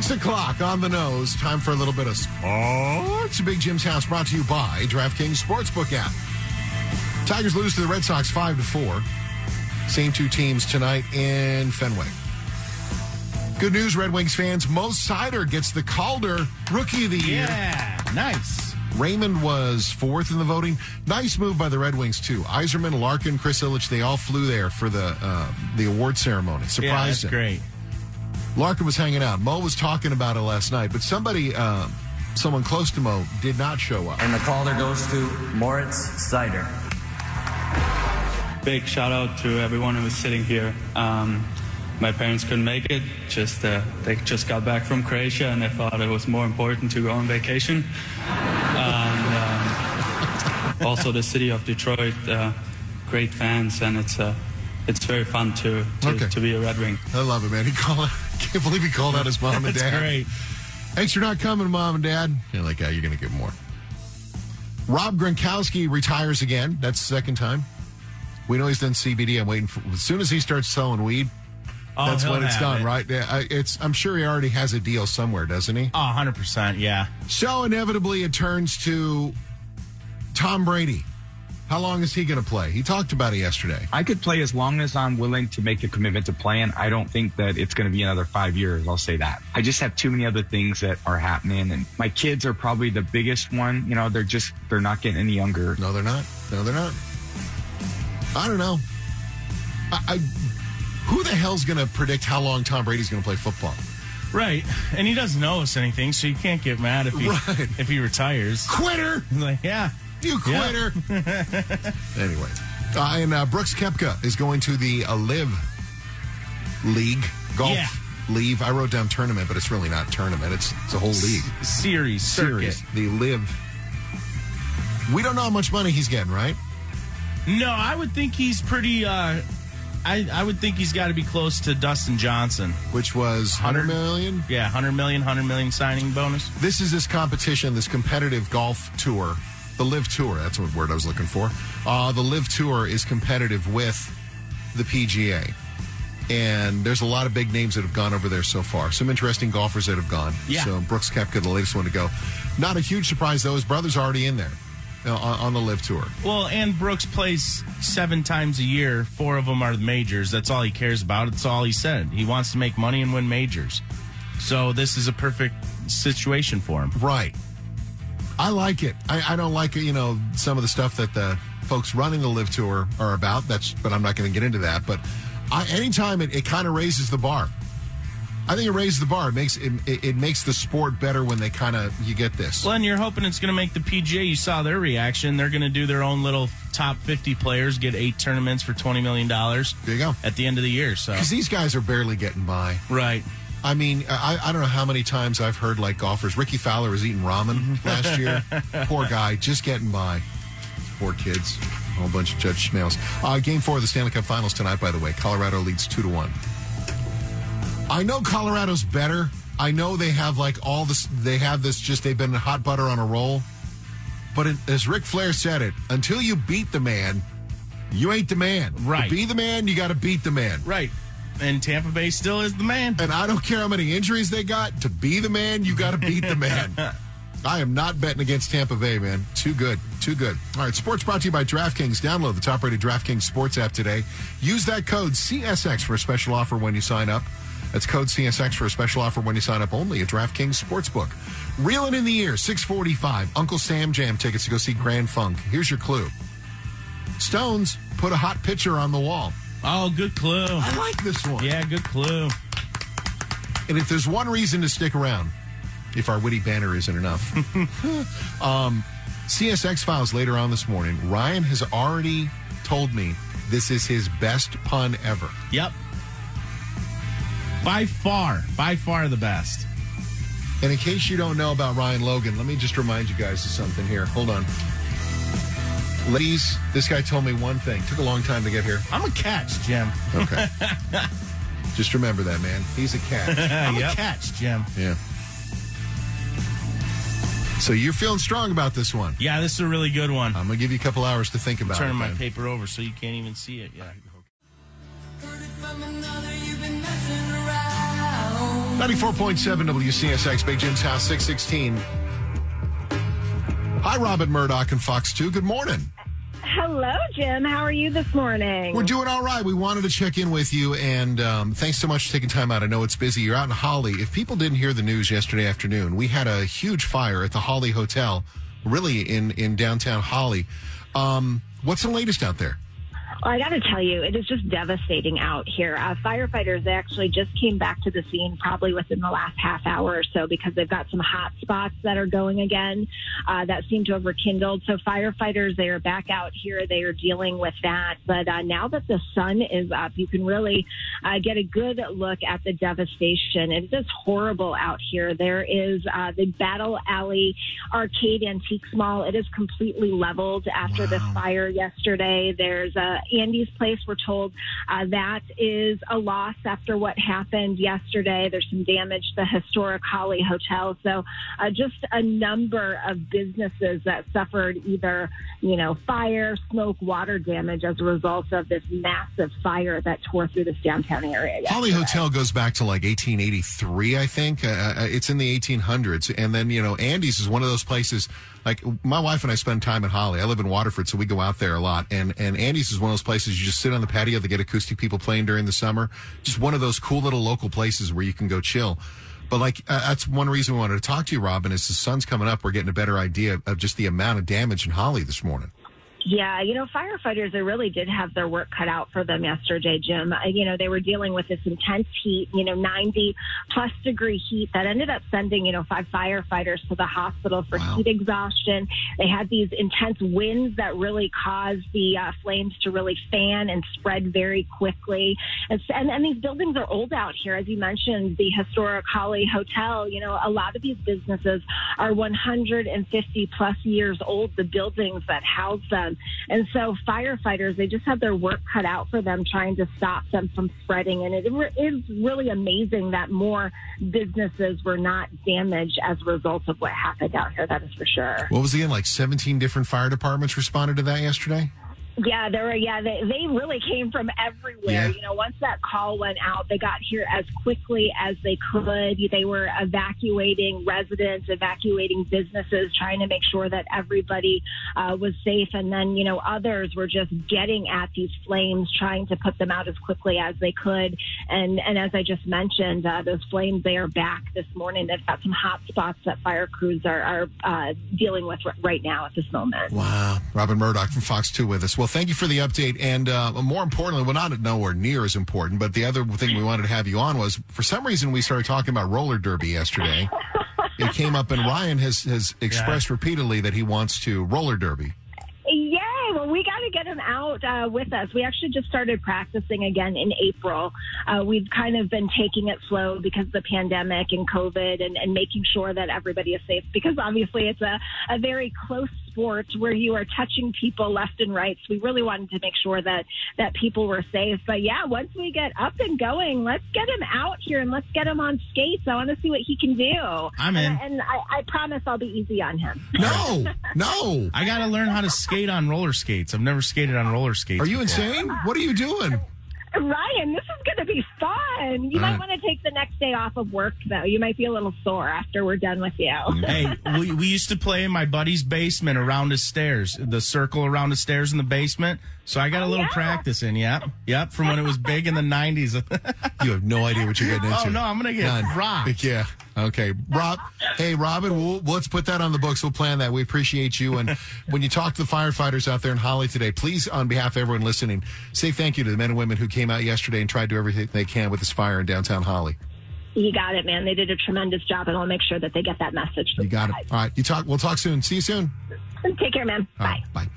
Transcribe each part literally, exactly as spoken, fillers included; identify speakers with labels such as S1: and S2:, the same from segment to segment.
S1: Six o'clock on the nose. Time for a little bit of sports. Big Jim's House brought to you by DraftKings Sportsbook app. Tigers lose to the Red Sox five to four. Same two teams tonight in Fenway. Good news, Red Wings fans. Mo Seider gets the Calder Rookie of the Year.
S2: Yeah, nice.
S1: Raymond was fourth in the voting. Nice move by the Red Wings, too. Yzerman, Larkin, Chris Ilitch, they all flew there for the uh, the award ceremony. Surprised
S2: yeah, that's
S1: him.
S2: Great.
S1: Larkin was hanging out. Mo was talking about it last night, but somebody, uh, someone close to Mo, did not show up.
S3: And the Calder goes to Moritz Seider.
S4: Big shout out to everyone who was sitting here. Um, my parents couldn't make it. Just uh, they just got back from Croatia, and they thought it was more important to go on vacation. And um, also the city of Detroit, uh, great fans, and it's uh, it's very fun to to,
S1: Okay.
S4: to be a Red Wing.
S1: I love it, man. He called. I can't believe he called out his mom and
S2: That's
S1: dad.
S2: great.
S1: Thanks for not coming, Mom and Dad. You're like, yeah, you're going to get more. Rob Gronkowski retires again. That's the second time. We know he's done C B D. I'm waiting for. As soon as he starts selling weed,
S2: Oh,
S1: that's
S2: he'll
S1: when it's
S2: have
S1: done,
S2: it.
S1: right? Yeah, I, it's. I'm sure he already has a deal somewhere, doesn't he?
S2: Oh, one hundred percent, yeah.
S1: So inevitably, it turns to Tom Brady. How long is he going to play? He talked about it yesterday.
S5: I could play as long as I'm willing to make a commitment to playing. I don't think that it's going to be another five years. I'll say that. I just have too many other things that are happening, and my kids are probably the biggest one. You know, they're just they're not getting any younger.
S1: No, they're not. No, they're not. I don't know. I, I who the hell's going to predict how long Tom Brady's going to play football?
S2: Right. And he doesn't know us anything, so you can't get mad if he
S1: Right.
S2: if he retires.
S1: Quitter!
S2: Like, yeah.
S1: You quitter! Anyway, uh, and uh, Brooks Koepka is going to the uh, Live League golf
S2: Yeah.
S1: league. I wrote down tournament, but it's really not tournament. It's it's a whole league
S2: Series, circuit.
S1: series. The Live. We don't know how much money he's getting, right?
S2: No, I would think he's pretty, uh, I, I would think he's got to be close to Dustin Johnson.
S1: Which was one hundred million.
S2: Yeah, one hundred million, one hundred million signing bonus.
S1: This is this competition, this competitive golf tour, the Live Tour. That's what word I was looking for. Uh, the Live Tour is competitive with the P G A. And there's a lot of big names that have gone over there so far. Some interesting golfers that have gone.
S2: Yeah.
S1: So Brooks Koepka, the latest one to go. Not a huge surprise, though. His brother's already in there uh, on, on the Live Tour.
S2: Well, and Brooks plays seven times a year. Four of them are the majors. That's all he cares about. That's all he said. He wants to make money and win majors. So this is a perfect situation for him.
S1: Right. I like it. I, I don't like, you know, some of the stuff that the folks running the Live Tour are about. That's, but I'm not going to get into that. But I, anytime it, it kind of raises the bar. I think it raises the bar. It makes it, it, it makes the sport better when they kind of you get this.
S2: Well, and you're hoping it's going to make the P G A. You saw their reaction. They're going to do their own little top fifty players, get eight tournaments for twenty million dollars.
S1: There you go.
S2: At the end of the year. So
S1: Because these guys are barely getting by.
S2: right.
S1: I mean, I, I don't know how many times I've heard like golfers. Ricky Fowler was eating ramen last year. Poor guy, just getting by. Poor kids. A whole bunch of Judge Schmales. Uh, game four of the Stanley Cup Finals tonight, by the way. Colorado leads two to one. I know Colorado's better. I know they have like all this. They have this. Just they've been hot butter on a roll. But it, as Ric Flair said it, until you beat the man, you ain't the man.
S2: Right.
S1: To be the man, you got to beat the man.
S2: Right. And Tampa Bay still is the man.
S1: And I don't care how many injuries they got. To be the man, you got to beat the man. I am not betting against Tampa Bay, man. Too good. Too good. All right, sports brought to you by DraftKings. Download the top-rated DraftKings sports app today. Use that code C S X for a special offer when you sign up. That's code C S X for a special offer when you sign up only at DraftKings Sportsbook. Reeling in the Year, six forty-five. Uncle Sam Jam tickets to go see Grand Funk. Here's your clue. Stones put a hot picture on the wall.
S2: Oh, good clue.
S1: I like this one.
S2: Yeah, good clue.
S1: And if there's one reason to stick around, if our witty banner isn't enough, um, C S X Files later on this morning, Ryan has already told me this is his best pun ever.
S2: Yep. By far, by far the best.
S1: And in case you don't know about Ryan Logan, let me just remind you guys of something here. Hold on. Ladies, this guy told me one thing. Took a long time to get here.
S2: I'm a catch, Jim.
S1: Okay. Just remember that, man. He's a catch.
S2: I'm
S1: Yep.
S2: a catch, Jim.
S1: Yeah. So you're feeling strong about this one.
S2: Yeah, this is a really good one.
S1: I'm going to give you a couple hours to think about
S2: Turning
S1: it.
S2: my
S1: man.
S2: paper over so you can't even see it. Yeah.
S1: ninety-four point seven W C S X, Big Jim's House, six sixteen. Hi, Robin Murdoch and Fox two. Good morning.
S6: Hello, Jim. How are you this morning?
S1: We're doing all right. We wanted to check in with you, and um, thanks so much for taking time out. I know it's busy. You're out in Holly. If people didn't hear the news yesterday afternoon, we had a huge fire at the Holly Hotel, really in, in downtown Holly. Um, what's the latest out there?
S6: Well, I got to tell you, it is just devastating out here. Uh, firefighters actually just came back to the scene probably within the last half hour or so because they've got some hot spots that are going again uh, that seem to have rekindled. So firefighters, they are back out here. They are dealing with that. But uh, now that the sun is up, you can really uh, get a good look at the devastation. It is horrible out here. There is uh, the Battle Alley Arcade Antiques Mall. It is completely leveled after wow. this fire yesterday. There's a Andy's Place, we're told uh, that is a loss after what happened yesterday. There's some damage to the historic Holly Hotel. So uh, just a number of businesses that suffered either, you know, fire, smoke, water damage as a result of this massive fire that tore through this downtown area yesterday.
S1: Holly Hotel goes back to like eighteen eighty-three, I think. Uh, it's in the eighteen hundreds. And then, you know, Andy's is one of those places. Like, my wife and I spend time in Holly. I live in Waterford, so we go out there a lot. And, and Andy's is one of those places you just sit on the patio. They get acoustic people playing during the summer. Just one of those cool little local places where you can go chill. But, like, uh, that's one reason we wanted to talk to you, Robin, is the sun's coming up. We're getting a better idea of just the amount of damage in Holly this morning.
S6: Yeah, you know, firefighters, they really did have their work cut out for them yesterday, Jim. Uh, you know, they were dealing with this intense heat, you know, ninety plus degree heat that ended up sending, you know, five firefighters to the hospital for wow. heat exhaustion. They had these intense winds that really caused the uh, flames to really fan and spread very quickly. And, and, and these buildings are old out here. As you mentioned, the historic Holly Hotel, you know, a lot of these businesses are one hundred fifty plus years old, the buildings that house them. And so firefighters, they just have their work cut out for them trying to stop them from spreading. And it is really amazing that more businesses were not damaged as a result of what happened out here. That is for sure.
S1: What was it again? Like seventeen different fire departments responded to that yesterday?
S6: Yeah, there were. Yeah, they, they really came from everywhere.
S1: Yeah.
S6: You know, once that call went out, they got here as quickly as they could. They were evacuating residents, evacuating businesses, trying to make sure that everybody uh, was safe. And then, you know, others were just getting at these flames, trying to put them out as quickly as they could. And and as I just mentioned, uh, those flames, they are back this morning. They've got some hot spots that fire crews are, are uh, dealing with right now at this moment.
S1: Wow. Robin Murdoch from Fox two with us. Well, thank you for the update. And uh, more importantly, well, not nowhere near as important, but the other thing we wanted to have you on was, for some reason, we started talking about roller derby yesterday. It came up, and Ryan has, has expressed yeah. repeatedly that he wants to roller derby.
S6: Yay! Well, we got to get him out uh, with us. We actually just started practicing again in April. Uh, we've kind of been taking it slow because of the pandemic and COVID and, and making sure that everybody is safe, because obviously it's a, a very close sport where you are touching people left and right. So we really wanted to make sure that, that people were safe. But yeah, once we get up and going, let's get him out here and let's get him on skates. I want to see what he can do.
S2: I'm in.
S6: And, and I, I promise I'll be easy on him.
S1: No, no.
S2: I got to learn how to skate on roller skates. I've never skated on roller skates.
S1: Are you
S2: before.
S1: insane? What are you doing?
S6: Ryan, this is going to be fun. You
S1: All
S6: might
S1: right.
S6: want to take the next day off of work, though. You might be a little sore after we're done with you.
S2: Hey, we, we used to play in my buddy's basement around his stairs, the circle around the stairs in the basement. So I got a little
S6: yeah.
S2: practice in. Yep. Yep. From when it was big in the nineties.
S1: You have no idea what you're getting into.
S2: Oh, no, I'm going to get
S1: None.
S2: rocked.
S1: Yeah. Okay. Rob, hey, Robin, we'll, let's put that on the books. We'll plan that. We appreciate you. And when you talk to the firefighters out there in Holly today, please, on behalf of everyone listening, say thank you to the men and women who came out yesterday and tried to do everything they can with this fire in downtown Holly.
S6: You got it, man. They did a tremendous job, and I'll make sure that they get that message.
S1: You got it. All right. You talk. We'll talk soon. See you soon.
S6: Take care, man.
S1: All
S6: Bye.
S1: right, bye.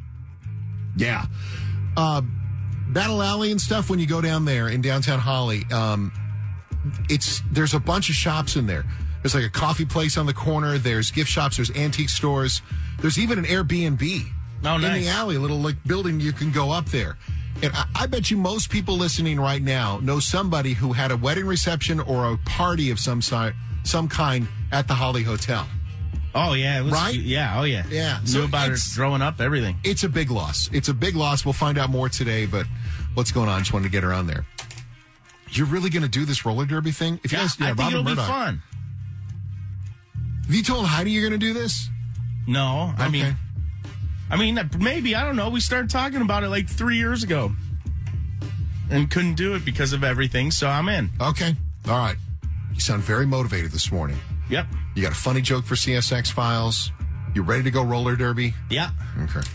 S1: Yeah. Uh, Battle Alley and stuff, when you go down there in downtown Holly, um, it's there's a bunch of shops in there. There's like a coffee place on the corner. There's gift shops. There's antique stores. There's even an Airbnb
S2: oh, nice.
S1: in the alley, a little like building you can go up there. And I, I bet you most people listening right now know somebody who had a wedding reception or a party of some si- some kind at the Holly Hotel.
S2: Oh, yeah. It was,
S1: Right?
S2: Yeah. Oh, yeah.
S1: Yeah.
S2: Knew
S1: So
S2: about it
S1: it's-
S2: growing up, everything.
S1: It's a big loss. It's a big loss. We'll find out more today, but what's going on? Just wanted to get her on there. You're really going to do this roller derby thing? If you
S2: Yeah,
S1: guys, yeah,
S2: I think
S1: Robin
S2: it'll
S1: Murdoch.
S2: be fun.
S1: Have you told Heidi you're going to do this?
S2: No, I
S1: Okay.
S2: mean, I mean, maybe, I don't know. We started talking about it like three years ago and couldn't do it because of everything, so I'm in.
S1: Okay. All right. You sound very motivated this morning.
S2: Yep.
S1: You got a funny joke for C S X Files. You ready to go roller derby?
S2: Yeah.
S1: Okay.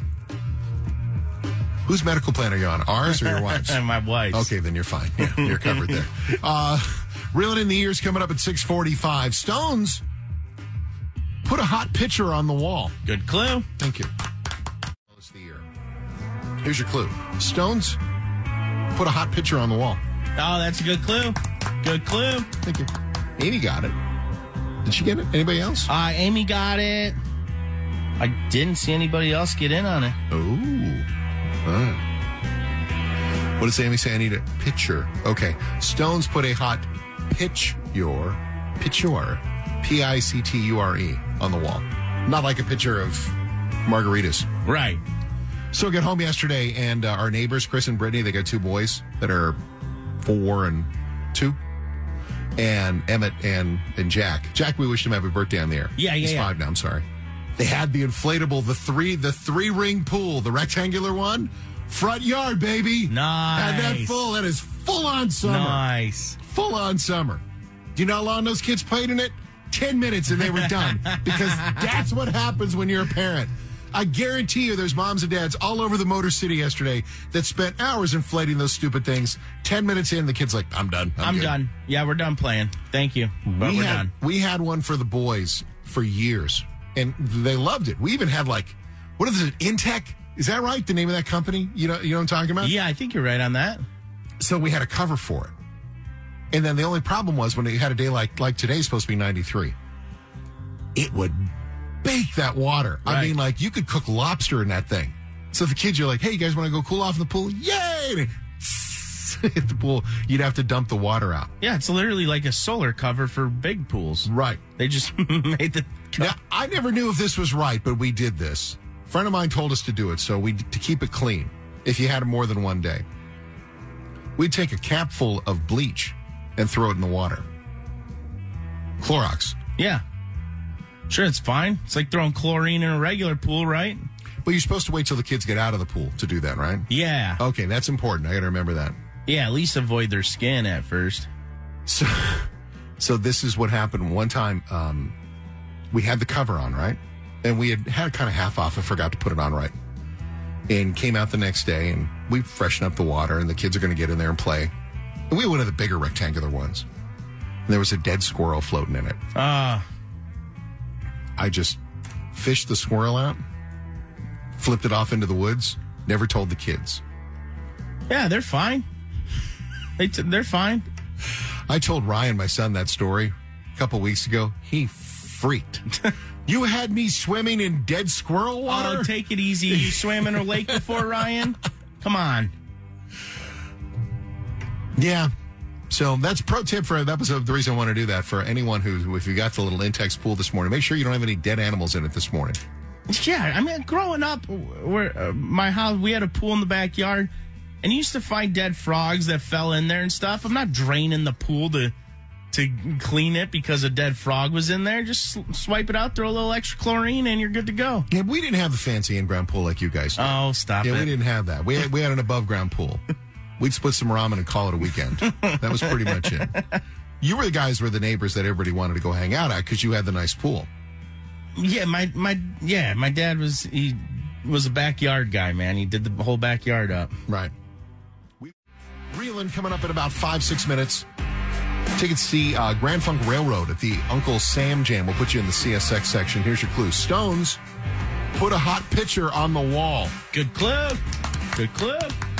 S1: Whose medical plan are you on? Ours or your wife's?
S2: And my wife's.
S1: Okay, then you're fine. Yeah, you're covered there. Uh, Reeling in the Years coming up at six forty-five. Stones put a hot picture on the wall.
S2: Good clue.
S1: Thank you. Here's your clue. Stones put a hot picture on the wall.
S2: Oh, that's a good clue. Good clue.
S1: Thank you. Amy got it. Did she get it? Anybody else?
S2: Uh, Amy got it. I didn't see anybody else get in on it.
S1: Oh. Ah. What does Amy say? I need a picture. Okay. Stones put a hot pitch your picture, P I C T U R E, on the wall. Not like a picture of margaritas.
S2: Right.
S1: So I got home yesterday, and uh, our neighbors, Chris and Brittany, they got two boys that are four and two. And Emmett and, and Jack. Jack, we wished him happy birthday on the air.
S2: Yeah, yeah,
S1: He's
S2: yeah.
S1: five now, I'm sorry. They had the inflatable, the three, the three ring pool, the rectangular one. Front yard, baby.
S2: Nice.
S1: Had that full. That is full on summer.
S2: Nice.
S1: Full on summer. Do you know how long those kids played in it? Ten minutes and they were done. Because that's what happens when you're a parent. I guarantee you there's moms and dads all over the Motor City yesterday that spent hours inflating those stupid things. Ten minutes in, the kid's like, I'm done. I'm,
S2: I'm
S1: good."
S2: done. Yeah, we're done playing. Thank you. But
S1: we
S2: we're
S1: had,
S2: done.
S1: We had one for the boys for years, and they loved it. We even had like, what is it, Intech? Is that right? The name of that company? You know, you know what I'm talking about?
S2: Yeah, I think you're right on that.
S1: So we had a cover for it. And then the only problem was when it had a day like, like today's supposed to be ninety-three, it would bake that water. I
S2: Right.
S1: mean, like, you could cook lobster in that thing. So the kids, you're like, hey, you guys want to go cool off in the pool? Yay! And it- hit the pool. You'd have to dump the water out.
S2: Yeah, it's literally like a solar cover for big pools.
S1: Right.
S2: They just made the...
S1: Now, I never knew if this was right, but we did this. A friend of mine told us to do it, so we to keep it clean if you had more than one day. We'd take a capful of bleach and throw it in the water. Clorox.
S2: Yeah. Sure, it's fine. It's like throwing chlorine in a regular pool, right?
S1: But you're supposed to wait till the kids get out of the pool to do that, right?
S2: Yeah.
S1: Okay, that's important. I got to remember that.
S2: Yeah, at least avoid their skin at first.
S1: So, so this is what happened. One time, um, we had the cover on, right? And we had had it kind of half off and forgot to put it on right. And came out the next day, and we freshened up the water, and the kids are going to get in there and play. And we had one of the bigger rectangular ones. And there was a dead squirrel floating in it.
S2: Ah.
S1: I just fished the squirrel out, flipped it off into the woods, never told the kids.
S2: Yeah, they're fine. They t- they're fine.
S1: I told Ryan, my son, that story a couple weeks ago. He freaked. You had me swimming in dead squirrel water?
S2: Oh, take it easy. You swam in a lake before, Ryan? Come on.
S1: Yeah. So that's pro tip for the episode. The reason I want to do that for anyone who, if you got the little Intex pool this morning, make sure you don't have any dead animals in it this morning.
S2: Yeah, I mean, growing up, where uh, my house, we had a pool in the backyard, and you used to find dead frogs that fell in there and stuff. I'm not draining the pool to to clean it because a dead frog was in there. Just swipe it out, throw a little extra chlorine, and you're good to go.
S1: Yeah, we didn't have the fancy in-ground pool like you guys did.
S2: Oh, stop
S1: yeah,
S2: it.
S1: we didn't have that. We had, we had an above-ground pool. We'd split some ramen and call it a weekend. That was pretty much it. You were the guys who were the neighbors that everybody wanted to go hang out at because you had the nice pool.
S2: Yeah, my my yeah, my dad was he was a backyard guy, man. He did the whole backyard up.
S1: Right. We, Reeling coming up in about five, six minutes. Take it to see uh, Grand Funk Railroad at the Uncle Sam Jam. We'll put you in the C S X section. Here's your clue. Stones put a hot picture on the wall.
S2: Good clue. Good clue.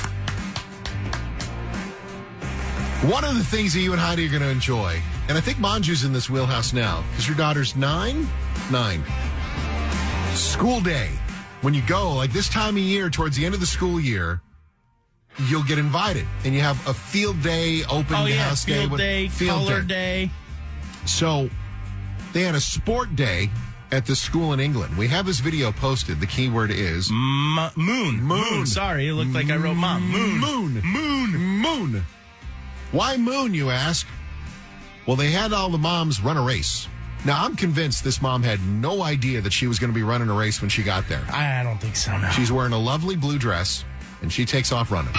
S1: One of the things that you and Heidi are going to enjoy, and I think Manju's in this wheelhouse now, because your daughter's nine? Nine. School day. When you go, like this time of year, towards the end of the school year, you'll get invited, and you have a field day, open
S2: Oh, yeah,
S1: house
S2: field
S1: day.
S2: day,
S1: field
S2: color day.
S1: So they had a sport day at the school in England. We have this video posted. The keyword is
S2: M- moon.
S1: Moon.
S2: Sorry, it looked like I wrote mom. Moon.
S1: Moon. Moon. Moon. Why Moon, you ask? Well, they had all the moms run a race. Now, I'm convinced this mom had no idea that she was going to be running a race when she got there.
S2: I don't think so, no.
S1: She's wearing a lovely blue dress, and she takes off running.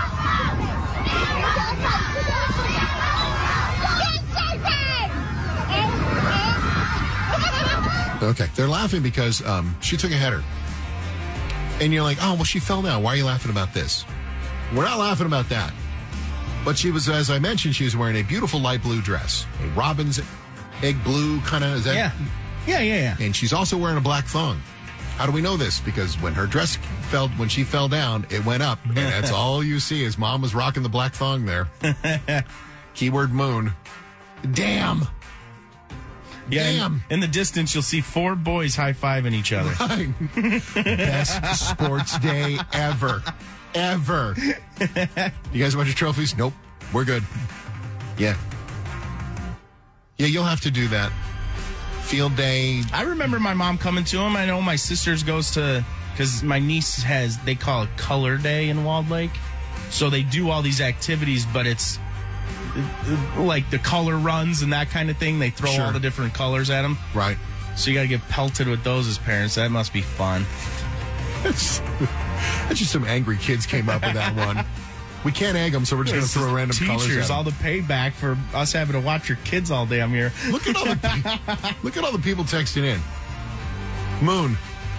S1: Okay, they're laughing because um, she took a header. And you're like, oh, well, she fell down. Why are you laughing about this? We're not laughing about that. But she was, as I mentioned, she was wearing a beautiful light blue dress. A robin's egg blue kind of, is that?
S2: Yeah. Yeah, yeah, yeah.
S1: And she's also wearing a black thong. How do we know this? Because when her dress fell, when she fell down, it went up. And that's all you see is mom was rocking the black thong there. Keyword Moon. Damn.
S2: Yeah,
S1: Damn.
S2: In, in the distance, you'll see four boys high-fiving each other.
S1: Right. Best sports day ever. Ever. You guys want your trophies? Nope. We're good. Yeah. Yeah, you'll have to do that. Field day.
S2: I remember my mom coming to him. I know my sister's goes to, because my niece has, they call it Color Day in Walled Lake. So they do all these activities, but it's like the color runs and that kind of thing. They throw
S1: Sure.
S2: all the different colors at them.
S1: Right.
S2: So you got to get pelted with those as parents. That must be fun.
S1: That's just some angry kids came up with that one. We can't egg them, so we're just going to throw random colors at
S2: Teachers,
S1: them.
S2: all the payback for us having to watch your kids all day. I'm here.
S1: Look at all the pe- look at all the people texting in. Moon.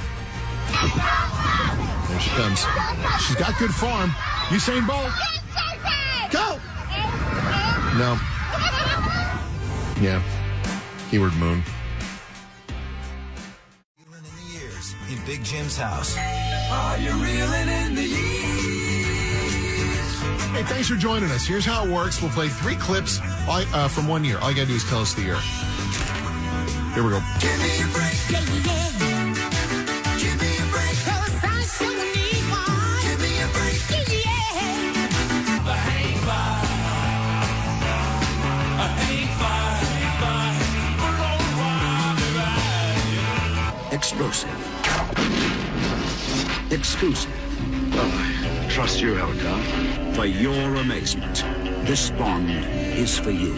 S1: There she comes. She's got good form. Usain Bolt. Go. No. Yeah. Keyword Moon.
S7: Reeling in the years in Big Jim's house.
S8: Are you reeling in the years?
S1: Hey, thanks for joining us. Here's how it works. We'll play three clips all, uh, from one year. All you got to do is tell us the year. Here we go.
S8: Give me a break. Yeah, yeah. Give me a break. 'Cause I sure need one. Give me a break. Yeah, yeah. I hang by. I hang by. I hang by.
S9: Explosive. Exclusive. Well, I trust you, Elgar. For your amazement, this Bond is for you.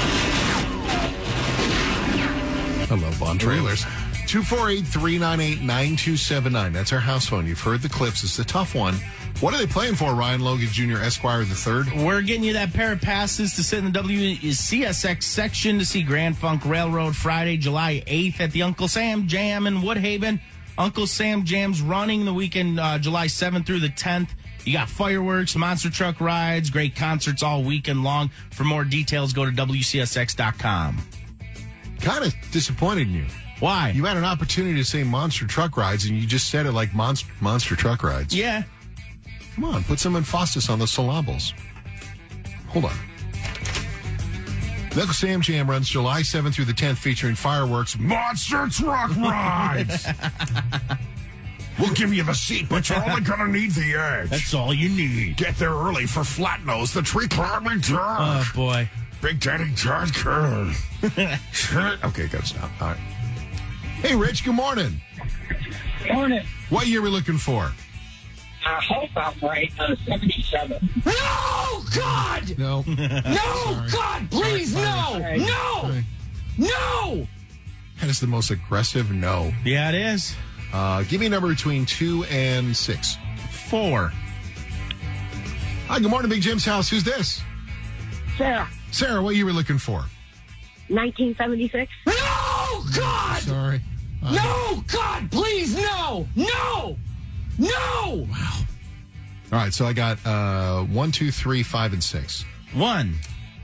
S1: I love Bond trailers. two four eight, three nine eight, nine two seven nine. That's our house phone. You've heard the clips. It's a tough one. What are they playing for, Ryan Logan Junior Esquire the third?
S2: We're getting you that pair of passes to sit in the W C S X section to see Grand Funk Railroad Friday, July eighth at the Uncle Sam Jam in Woodhaven. Uncle Sam Jam's running the weekend, uh, July seventh through the tenth. You got fireworks, monster truck rides, great concerts all weekend long. For more details, go to W C S X dot com.
S1: Kind of disappointed in you.
S2: Why?
S1: You had an opportunity to say monster truck rides, and you just said it like monster, monster truck rides.
S2: Yeah.
S1: Come on, put some emphasis on the syllables. Hold on. The Uncle Sam Jam runs July seventh through the tenth, featuring fireworks, monster truck rides. We'll give you the seat, but you're only going to need the edge.
S2: That's all you need.
S1: Get there early for Flat Nose, the tree climbing turd.
S2: Oh, boy.
S1: Big Daddy Turd Curd. Okay, gotta stop. All right. Hey, Rich, good morning.
S10: Morning.
S1: What year are we looking for?
S10: I hope I'm right. Uh, seventy-seven.
S8: No, God!
S1: No.
S8: No, God, please, no!
S10: Sorry.
S8: No!
S1: Sorry.
S8: No!
S1: That is the most aggressive no.
S2: Yeah, it is.
S1: Uh, give me a number between two and six.
S2: Four.
S1: Hi, good morning, Big Jim's house. Who's this?
S6: Sarah,
S1: Sarah, what year are we looking for?
S6: nineteen seventy-six.
S8: No, God!
S1: Sorry. Uh,
S8: No, God, please, no! No! No!
S1: Wow. All right, so I got uh, one, two, three, five, and six.
S2: One.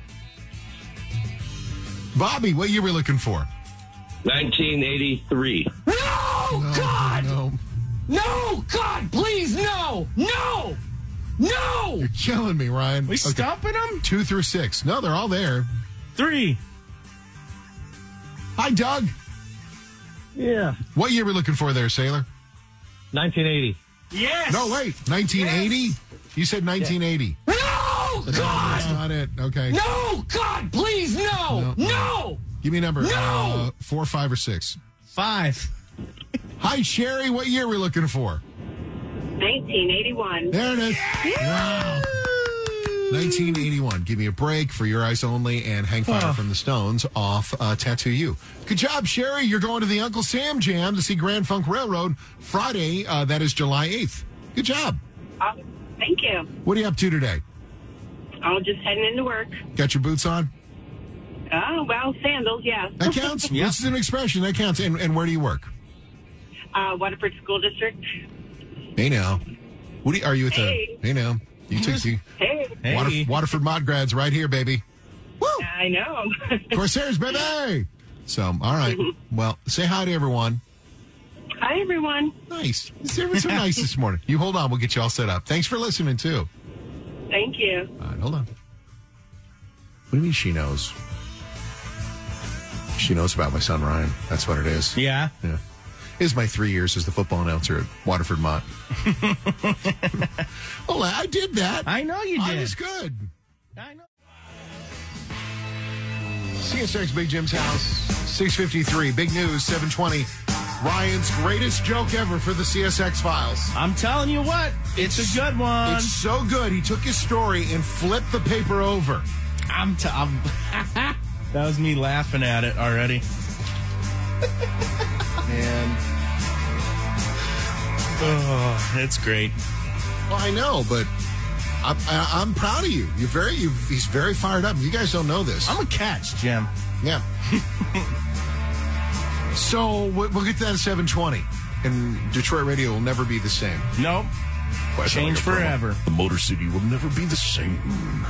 S1: Bobby, what year are we looking for?
S11: nineteen eighty-three.
S8: No,
S1: No,
S8: God!
S1: No.
S8: No, God, please, no! No! No!
S1: You're killing me, Ryan.
S2: We
S1: Okay.
S2: stumping them?
S1: Two through six. No, they're all there.
S2: Three.
S1: Hi, Doug.
S11: Yeah.
S1: What year are we looking for there, Sailor?
S11: nineteen eighty.
S2: Yes.
S1: No, wait. nineteen eighty? You said nineteen eighty.
S8: No,
S1: That's
S8: God!
S1: not it. Okay.
S8: No, God, please, no!
S1: No.
S8: No!
S1: Give me a number.
S8: No!
S1: Uh, four, five, or six.
S2: Five.
S1: Hi, Sherry. What year are we looking for?
S6: nineteen eighty-one.
S1: There it is. Wow. nineteen eighty-one. Give me a break for Your Eyes Only and Hang Fire
S2: Oh.
S1: from the Stones off uh, Tattoo You. Good job, Sherry. You're going to the Uncle Sam Jam to see Grand Funk Railroad Friday. Uh, that is July eighth. Good job.
S12: Oh, thank you.
S1: What are you up to today?
S12: I'm just heading into work.
S1: Got your boots on?
S12: Oh, well, sandals, yeah.
S1: That counts. This is an expression. That counts. And, and where do you work?
S12: uh, Waterford School District.
S1: Hey, now. What do you, are you at the...
S12: Hey.
S1: Hey, now. You took the...
S12: Hey.
S1: Water, Waterford Mod grads right here, baby.
S12: I know.
S1: Corsairs, baby! So, all right. Well, say hi to everyone.
S12: Hi, everyone.
S1: Nice. Everyone's so nice this morning. You hold on. We'll get you all set up. Thanks for listening, too.
S12: Thank you.
S1: All right, hold on. What do you mean she knows? She knows about my son, Ryan. That's what it is.
S2: Yeah?
S1: Yeah. It is my three years as the football announcer at Waterford Mott. Well, I did that.
S2: I know you did.
S1: I was good.
S2: I know.
S1: C S X Big Jim's house, six fifty-three. Big news, seven twenty. Ryan's greatest joke ever for the C S X files.
S2: I'm telling you what, it's, it's a good one.
S1: It's so good. He took his story and flipped the paper over.
S2: I'm, t- I'm That was me laughing at it already.
S1: And
S2: oh, it's great.
S1: Well, I know, but I'm, I, I'm proud of you. You're very, you, he's very fired up. You guys don't know this.
S2: I'm a catch, Jim.
S1: Yeah. So we'll we'll get to that at seven twenty, and Detroit radio will never be the same.
S2: Nope. Change forever.
S1: The Motor City will never be the same.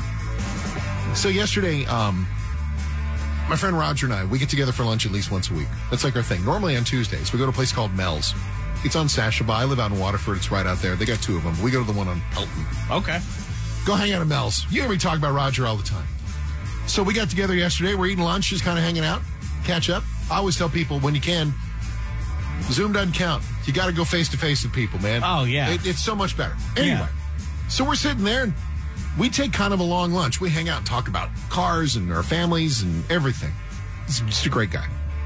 S1: So yesterday, um, my friend Roger and I, we get together for lunch at least once a week. That's like our thing. Normally on Tuesdays, we go to a place called Mel's. It's on Sashaba. I live out in Waterford. It's right out there. They got two of them. We go to the one on Pelton.
S2: Okay.
S1: Go hang out at Mel's. You hear me talk about Roger all the time. So we got together yesterday. We're eating lunch, just kind of hanging out, catch up. I always tell people, when you can, Zoom doesn't count. You got to go face-to-face with people, man.
S2: Oh, yeah.
S1: It, it's so much better. Anyway,
S2: Yeah.
S1: so we're sitting there, and we take kind of a long lunch. We hang out and talk about cars and our families and everything. He's just a great guy.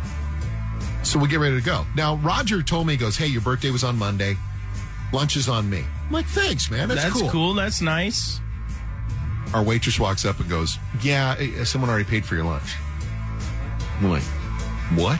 S1: So we get ready to go. Now, Roger told me, he goes, hey, your birthday was on Monday. Lunch is on me. I'm like, thanks, man. That's,
S2: That's
S1: cool.
S2: cool. That's nice.
S1: Our waitress walks up and goes, yeah, eh, someone already paid for your lunch. I'm like, what?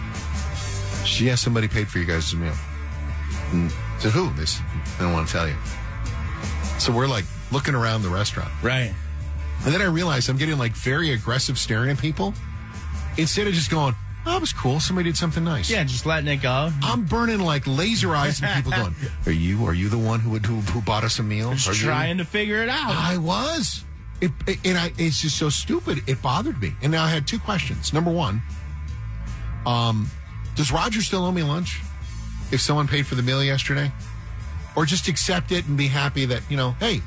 S1: She, yeah, somebody paid for you guys' meal. And to who? They said, I don't want to tell you. So we're like looking around the restaurant.
S2: Right.
S1: And then I realized I'm getting like very aggressive staring at people. Instead of just going, oh, that was cool. Somebody did something nice.
S2: Yeah, just letting it go.
S1: I'm burning like laser eyes and people going, are you, are you the one who would, who, who bought us a meal?
S2: Just
S1: Are you?
S2: trying to figure it out.
S1: I was. It, it, and I, it's just so stupid. It bothered me. And now I had two questions. Number one, um, does Roger still owe me lunch if someone paid for the meal yesterday? Or just accept it and be happy that, you know, hey,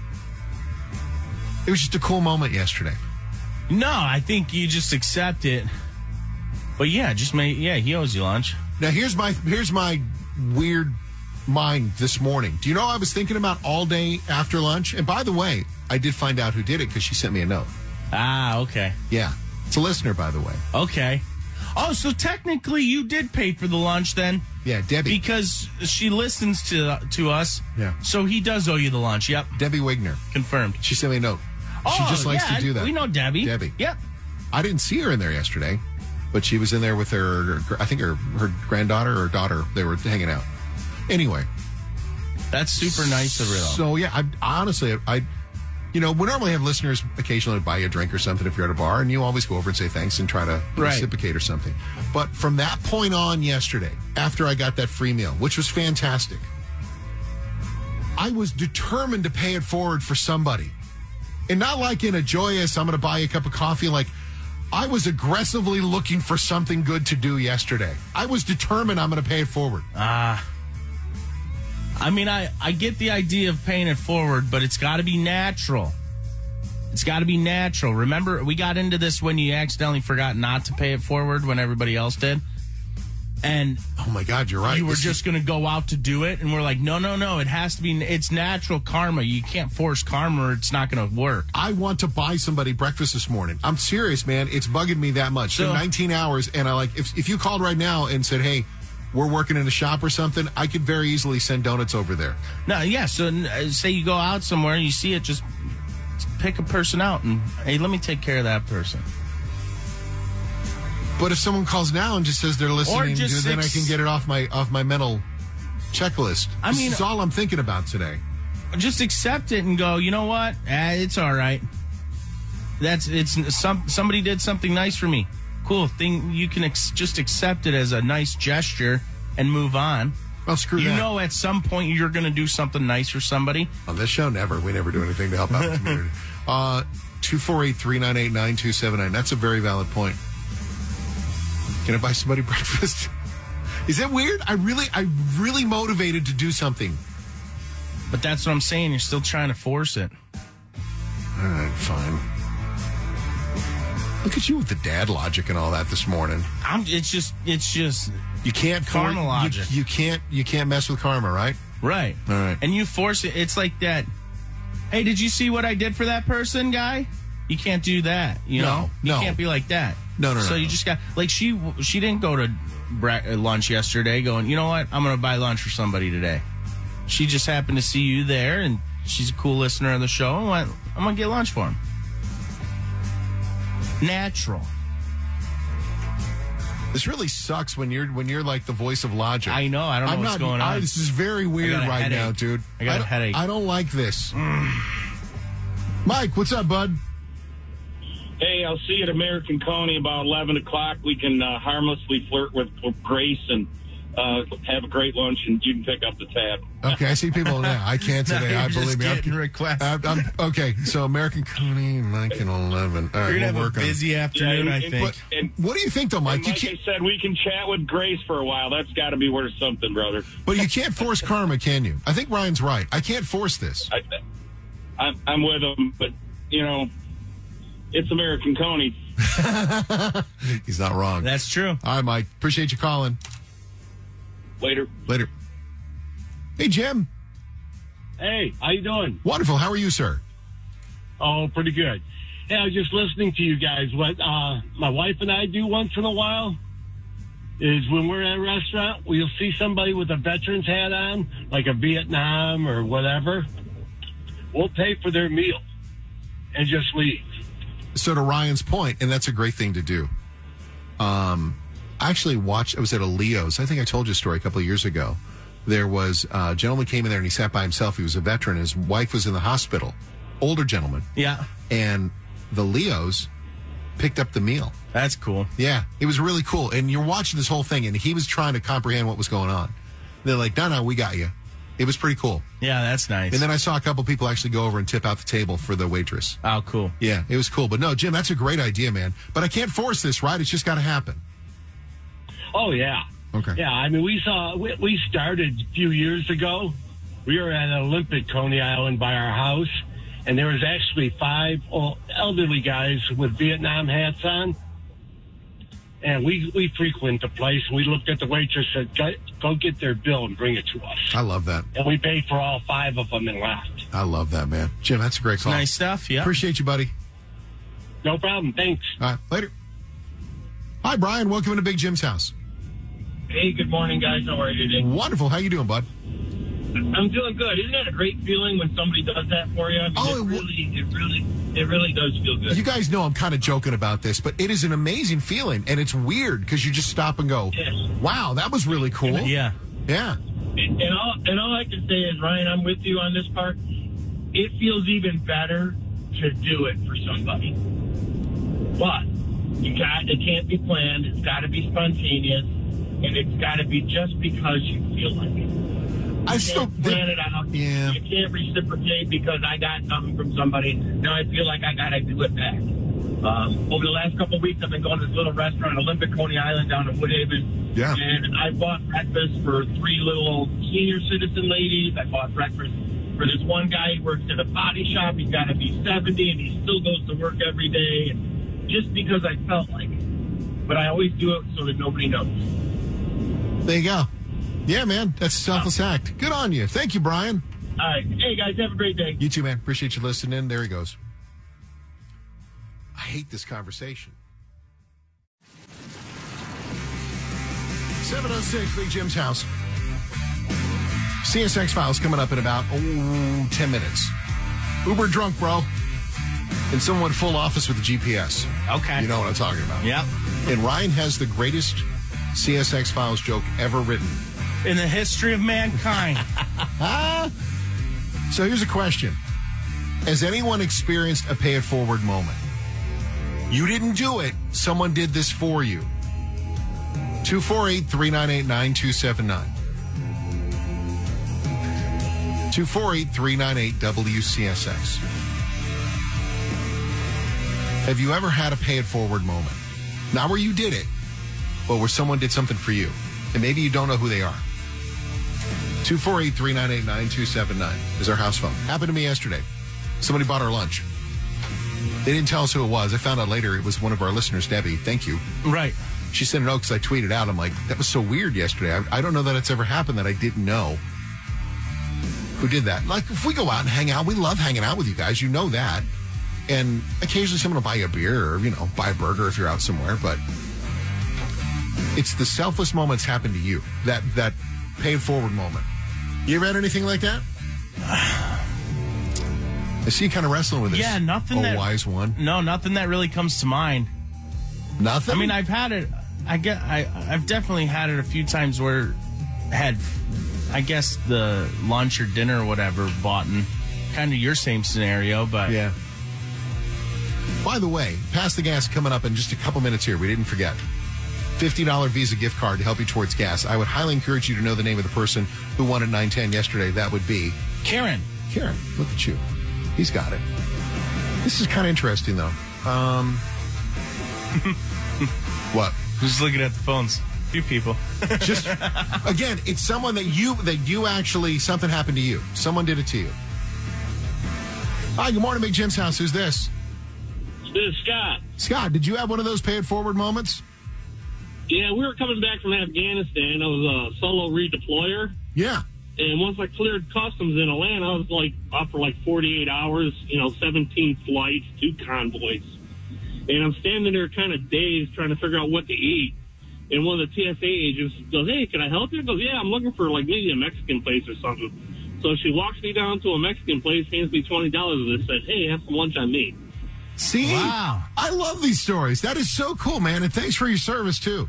S1: it was just a cool moment yesterday.
S2: No, I think you just accept it. But yeah, just may yeah, he owes you lunch.
S1: Now here's my here's my weird mind this morning. Do you know I was thinking about all day after lunch? And by the way, I did find out who did it because she sent me a note.
S2: Ah, okay.
S1: Yeah. It's a listener, by the way.
S2: Okay. Oh, so technically you did pay for the lunch then?
S1: Yeah, Debbie.
S2: Because she listens to to us.
S1: Yeah.
S2: So he does owe you the lunch. Yep.
S1: Debbie Wigner.
S2: Confirmed.
S1: She sent me a note.
S2: Oh,
S1: she just likes
S2: yeah,
S1: to do that.
S2: We know Debbie.
S1: Debbie.
S2: Yep.
S1: I didn't see her in there yesterday, but she was in there with her, I think her, her granddaughter or daughter. They were hanging out. Anyway.
S2: That's super nice of her, though.
S1: So, yeah, I, honestly, I, you know, we normally have listeners occasionally buy you a drink or something if you're at a bar, and you always go over and say thanks and try to
S2: Right.
S1: reciprocate or something. But from that point on yesterday, after I got that free meal, which was fantastic, I was determined to pay it forward for somebody. And not like in a joyous, I'm going to buy you a cup of coffee, like I was aggressively looking for something good to do yesterday. I was determined I'm going to pay it forward.
S2: Ah. I mean, I, I get the idea of paying it forward, but it's got to be natural. It's got to be natural. Remember, we got into this when you accidentally forgot not to pay it forward when everybody else did. And
S1: oh my God, you're right.
S2: You were
S1: This is-
S2: just going to go out to do it, and we're like, no, no, no. It has to be. It's natural karma. You can't force karma, or it's not going to work.
S1: I want to buy somebody breakfast this morning. I'm serious, man. It's bugging me that much. So,
S2: So-
S1: nineteen hours, and I like if if you called right now and said, "Hey, we're working in a shop or something," I could very easily send donuts over there.
S2: No, yeah. So uh, say you go out somewhere and you see it, just pick a person out and, hey, let me take care of that person.
S1: But if someone calls now and just says they're listening,
S2: just
S1: then
S2: ex-
S1: I can get it off my off my mental checklist.
S2: I mean,
S1: this is all I'm thinking about today.
S2: Just accept it and go, you know what? Eh, it's all right. That's it's some somebody did something nice for me. Cool thing. You can ex- just accept it as a nice gesture and move on.
S1: Well, screw
S2: you
S1: that.
S2: You know, at some point you're going to do something nice for somebody.
S1: On this show, never. We never do anything to help out the community. Uh, two four eight, three nine eight, nine two seven nine. That's a very valid point. Can I buy somebody breakfast? Is that weird? I really, I'm really motivated to do something.
S2: But that's what I'm saying. You're still trying to force it.
S1: All right, fine. Look at you with the dad logic and all that this morning.
S2: I'm. It's just. It's just.
S1: You can't
S2: karma
S1: for,
S2: logic.
S1: You, you can't. You can't mess with karma, right?
S2: Right.
S1: All right.
S2: And you force it. It's like that. Hey, did you see what I did for that person, guy? You can't do that. You
S1: No,
S2: know. You
S1: no.
S2: can't be like that.
S1: No, no, no.
S2: So you
S1: no.
S2: just got like she. She didn't go to bra- lunch yesterday. Going. You know what? I'm going to buy lunch for somebody today. She just happened to see you there, and she's a cool listener of the show. And went, I'm going to get lunch for him. Natural.
S1: This really sucks when you're when you're like the voice of logic.
S2: I know. I don't know
S1: I'm
S2: what's
S1: not,
S2: going on.
S1: I, this is very weird
S2: got a
S1: right
S2: headache.
S1: now, dude.
S2: I got a
S1: don't-
S2: headache.
S1: I don't like this. Mike, what's up, bud?
S13: Hey, I'll see you at American Coney about eleven o'clock. We can uh, harmlessly flirt with, with Grace and uh, have a great lunch, and you can pick up the tab.
S1: Okay, I see people now. I can't
S2: Now
S1: today.
S2: you're
S1: I
S2: just
S1: believe me. I'm,
S2: getting requests.
S1: I'm, I'm, okay, so American Coney, Mike, and eleven. All right,
S2: You're gonna
S1: we'll
S2: have
S1: work
S2: a
S1: on it.
S2: busy afternoon,
S13: Yeah,
S2: I
S13: and-
S2: think.
S13: but- and-
S1: What do you think, though, Mike?
S13: and
S1: You
S13: like
S1: can't,
S13: I said, we can chat with Grace for a while. That's got to be worth something, brother.
S1: but you can't force karma, can you? I think Ryan's right. I can't force this.
S13: I, I'm, I'm with him, but, you know, it's American Coney.
S1: He's not wrong.
S2: That's true.
S1: All right, Mike. Appreciate you calling.
S13: Later.
S1: Later. Hey, Jim.
S14: Hey, how you doing?
S1: Wonderful. How are you, sir?
S14: Oh, pretty good. Hey, I was just listening to you guys. What uh, my wife and I do once in a while is when we're at a restaurant, we'll see somebody with a veteran's hat on, like a Vietnam or whatever. We'll pay for their meal and just leave.
S1: So to Ryan's point, and that's a great thing to do. Um, I actually watched, I was at a Leo's. I think I told you a story a couple of years ago. There was a gentleman came in there and he sat by himself. He was a veteran. His wife was in the hospital. Older gentleman.
S2: Yeah.
S1: And the Leo's picked up the meal.
S2: That's cool.
S1: Yeah. It was really cool. And you're watching this whole thing and he was trying to comprehend what was going on. They're like, no, no, we got you. It was pretty cool.
S2: Yeah, that's nice.
S1: And then I saw a couple people actually go over and tip out the table for the waitress.
S2: Oh, cool.
S1: Yeah, it was cool. But no, Jim, that's a great idea, man. But I can't force this, right? It's just got to happen.
S14: Oh, yeah.
S1: Okay.
S14: Yeah, I mean, we saw, we, we started a few years ago. We were at Olympic Coney Island by our house, and there was actually five old, elderly guys with Vietnam hats on. And we, we frequent the place, and we looked at the waitress and said, go, go get their bill and bring it to us.
S1: I love that.
S14: And we paid for all five of them and left.
S1: I love that, man. Jim, that's a great call.
S2: Nice stuff, yeah.
S1: Appreciate you, buddy.
S14: No problem. Thanks.
S1: All right, later. Hi, Brian. Welcome to Big Jim's house.
S10: Hey, good morning, guys. How are you today?
S1: Wonderful. How you doing, bud?
S10: I'm doing good. Isn't that a great feeling when somebody does that for you? I mean,
S1: Oh,
S10: it
S1: it w-
S10: really, it really, it really does feel good.
S1: You guys know I'm kind of joking about this, but it is an amazing feeling, and it's weird because you just stop and go,
S10: Yes.
S1: wow, that was really cool.
S2: Yeah.
S1: Yeah.
S10: And, and all and all I can say is, Ryan, I'm with you on this part. It feels even better to do it for somebody, but you got it can't be planned. It's got to be spontaneous, and it's got to be just because you feel like it.
S1: I
S10: You
S1: still
S10: can't plan it out.
S1: Yeah.
S10: You can't reciprocate because I got something from somebody. Now I feel like I got to do it back. Um, over the last couple of weeks, I've been going to this little restaurant, Olympic Coney Island, down in Woodhaven.
S1: Yeah.
S10: And I bought breakfast for three little senior citizen ladies. I bought breakfast for this one guy who works at a body shop. He's got to be seventy, and he still goes to work every day. And just because I felt like it. But I always do it so that nobody knows.
S1: There you go. Yeah, man. That's a selfless act. Good on you. Thank you, Brian.
S10: All right. Hey, guys, have a great day.
S1: You too, man. Appreciate you listening. There he goes. I hate this conversation. seven oh six, Big Jim's house. C S X Files coming up in about oh, ten minutes. Uber drunk, bro. And someone went full office with the G P S.
S2: Okay.
S1: You know what I'm talking about.
S2: Yep.
S1: And Ryan has the greatest C S X Files joke ever written.
S2: In the history of mankind.
S1: So here's a question. Has anyone experienced a pay it forward moment? You didn't do it. Someone did this for you. two four eight, three nine eight, nine two seven nine. two four eight, three nine eight, W C S X. Have you ever had a pay it forward moment? Not where you did it, but where someone did something for you. And maybe you don't know who they are. two four eight, three nine eight, nine two seven nine is our house phone. Happened to me yesterday. Somebody bought our lunch. They didn't tell us who it was. I found out later it was one of our listeners, Debbie. Thank you.
S2: Right.
S1: She sent a note because I tweeted out. I'm like, that was so weird yesterday. I, I don't know that it's ever happened that I didn't know who did that. Like, if we go out and hang out, we love hanging out with you guys. You know that. And occasionally someone will buy you a beer or, you know, buy a burger if you're out somewhere. But it's the selfless moments happen to you. That, that pay it forward moment. You ever had anything like that? I see you kind of wrestling with this.
S2: Yeah, nothing
S1: oh,
S2: that...
S1: wise one.
S2: No, nothing that really comes to mind.
S1: Nothing?
S2: I mean, I've had it... I get, I, I've definitely had it a few times where I had, I guess, the lunch or dinner or whatever bought in. Kind of your same scenario, but...
S1: Yeah. By the way, Pass the Gas coming up in just a couple minutes here. We didn't forget. fifty dollars Visa gift card to help you towards gas. I would highly encourage you to know the name of the person who won at nine ten yesterday. That would be...
S2: Karen.
S1: Karen, look at you. He's got it. This is kind of interesting, though. Um, what?
S2: Just looking at the phones. A few people.
S1: Just, again, it's someone that you, that you actually, something happened to you. Someone did it to you. Hi, good morning, Big Jim's house. Who's this?
S10: This is Scott.
S1: Scott, did you have one of those pay it forward moments?
S10: Yeah, we were coming back from Afghanistan. I was a solo redeployer.
S1: Yeah.
S10: And once I cleared customs in Atlanta, I was like up for like forty-eight hours, you know, seventeen flights, two convoys. And I'm standing there kind of dazed trying to figure out what to eat. And one of the T S A agents goes, hey, can I help you? I goes, yeah, I'm looking for like maybe a Mexican place or something. So she walks me down to a Mexican place, hands me twenty dollars and said, hey, have some lunch on me.
S1: See?
S2: Wow.
S1: I love these stories. That is so cool, man. And thanks for your service, too.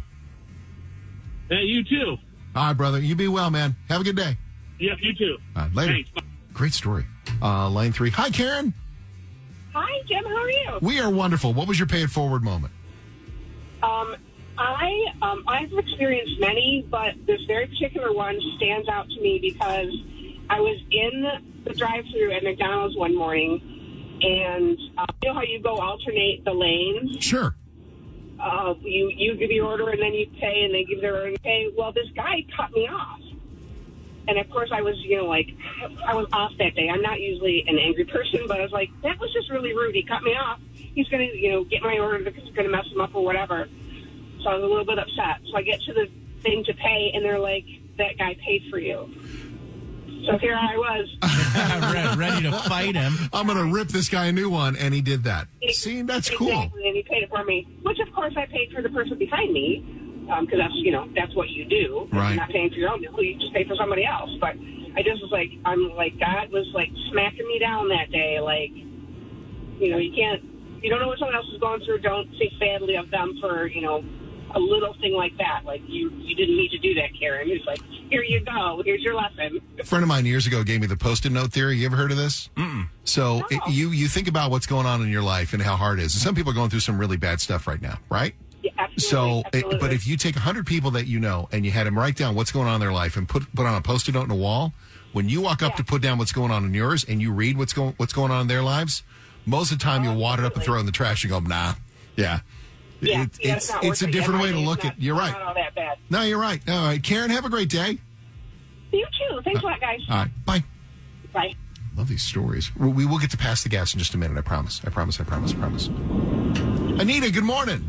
S10: Hey, you too.
S1: All right, brother. You be well, man. Have a good day.
S10: Yep, you too.
S1: All right, later.
S10: Thanks.
S1: Great story. Uh, line three. Hi, Karen.
S12: Hi, Jim. How are you?
S1: We are wonderful. What was your pay it forward moment?
S12: Um, I um, I've experienced many, but this very particular one stands out to me because I was in the drive-thru at McDonald's one morning, and uh, you know how you go alternate the lanes?
S1: Sure.
S12: Uh, you you give your order and then you pay, and they give their order and pay. Well, this guy cut me off. And, of course, I was, you know, like, I was off that day. I'm not usually an angry person, but I was like, that was just really rude. He cut me off. He's going to, you know, get my order because it's going to mess him up or whatever. So I was a little bit upset. So I get to the thing to pay, and they're like, that guy paid for you. So here I was.
S2: Ready to fight him.
S1: I'm going to rip this guy a new one, and he did that.
S12: It,
S1: See, that's
S12: exactly,
S1: cool.
S12: And he paid it for me, which, of course, I paid for the person behind me. Because um, that's, you know, that's what you do.
S1: Right.
S12: You're not paying for your own meal. You just pay for somebody else. But I just was like, I'm like, God was like smacking me down that day. Like, you know, you can't, you don't know what someone else is going through. Don't think badly of them for, you know, a little thing like that. Like, you, you didn't need to do that, Karen. It's like, here you go. Here's your lesson.
S1: A friend of mine years ago gave me the post-it note theory. You ever heard of this?
S2: Mm-mm.
S1: So
S12: No.
S1: it, you, you think about what's going on in your life and how hard it is. And some people are going through some really bad stuff right now, right?
S12: Yeah, absolutely,
S1: So,
S12: absolutely.
S1: it, but if you take one hundred people that you know and you had them write down what's going on in their life and put put on a post-it note on a wall, when you walk up
S12: Yeah.
S1: to put down what's going on in yours and you read what's going what's going on in their lives, most of the time you'll wad it up and throw it in the trash and go, nah, yeah.
S12: yeah,
S1: It-
S12: yeah,
S1: it's
S12: not
S1: it's a
S12: worth it.
S1: different
S12: Yeah,
S1: way to
S12: my
S1: look
S12: day's
S1: at. You're
S12: not-
S1: right.
S12: Not all that bad.
S1: No, you're right. All right, Karen, have a great day.
S12: You too. Thanks a lot, guys.
S1: All right, bye.
S12: Bye.
S1: Love these stories. We we will get to pass the gas in just a minute. I promise. I promise. I promise. I promise. Anita, good morning.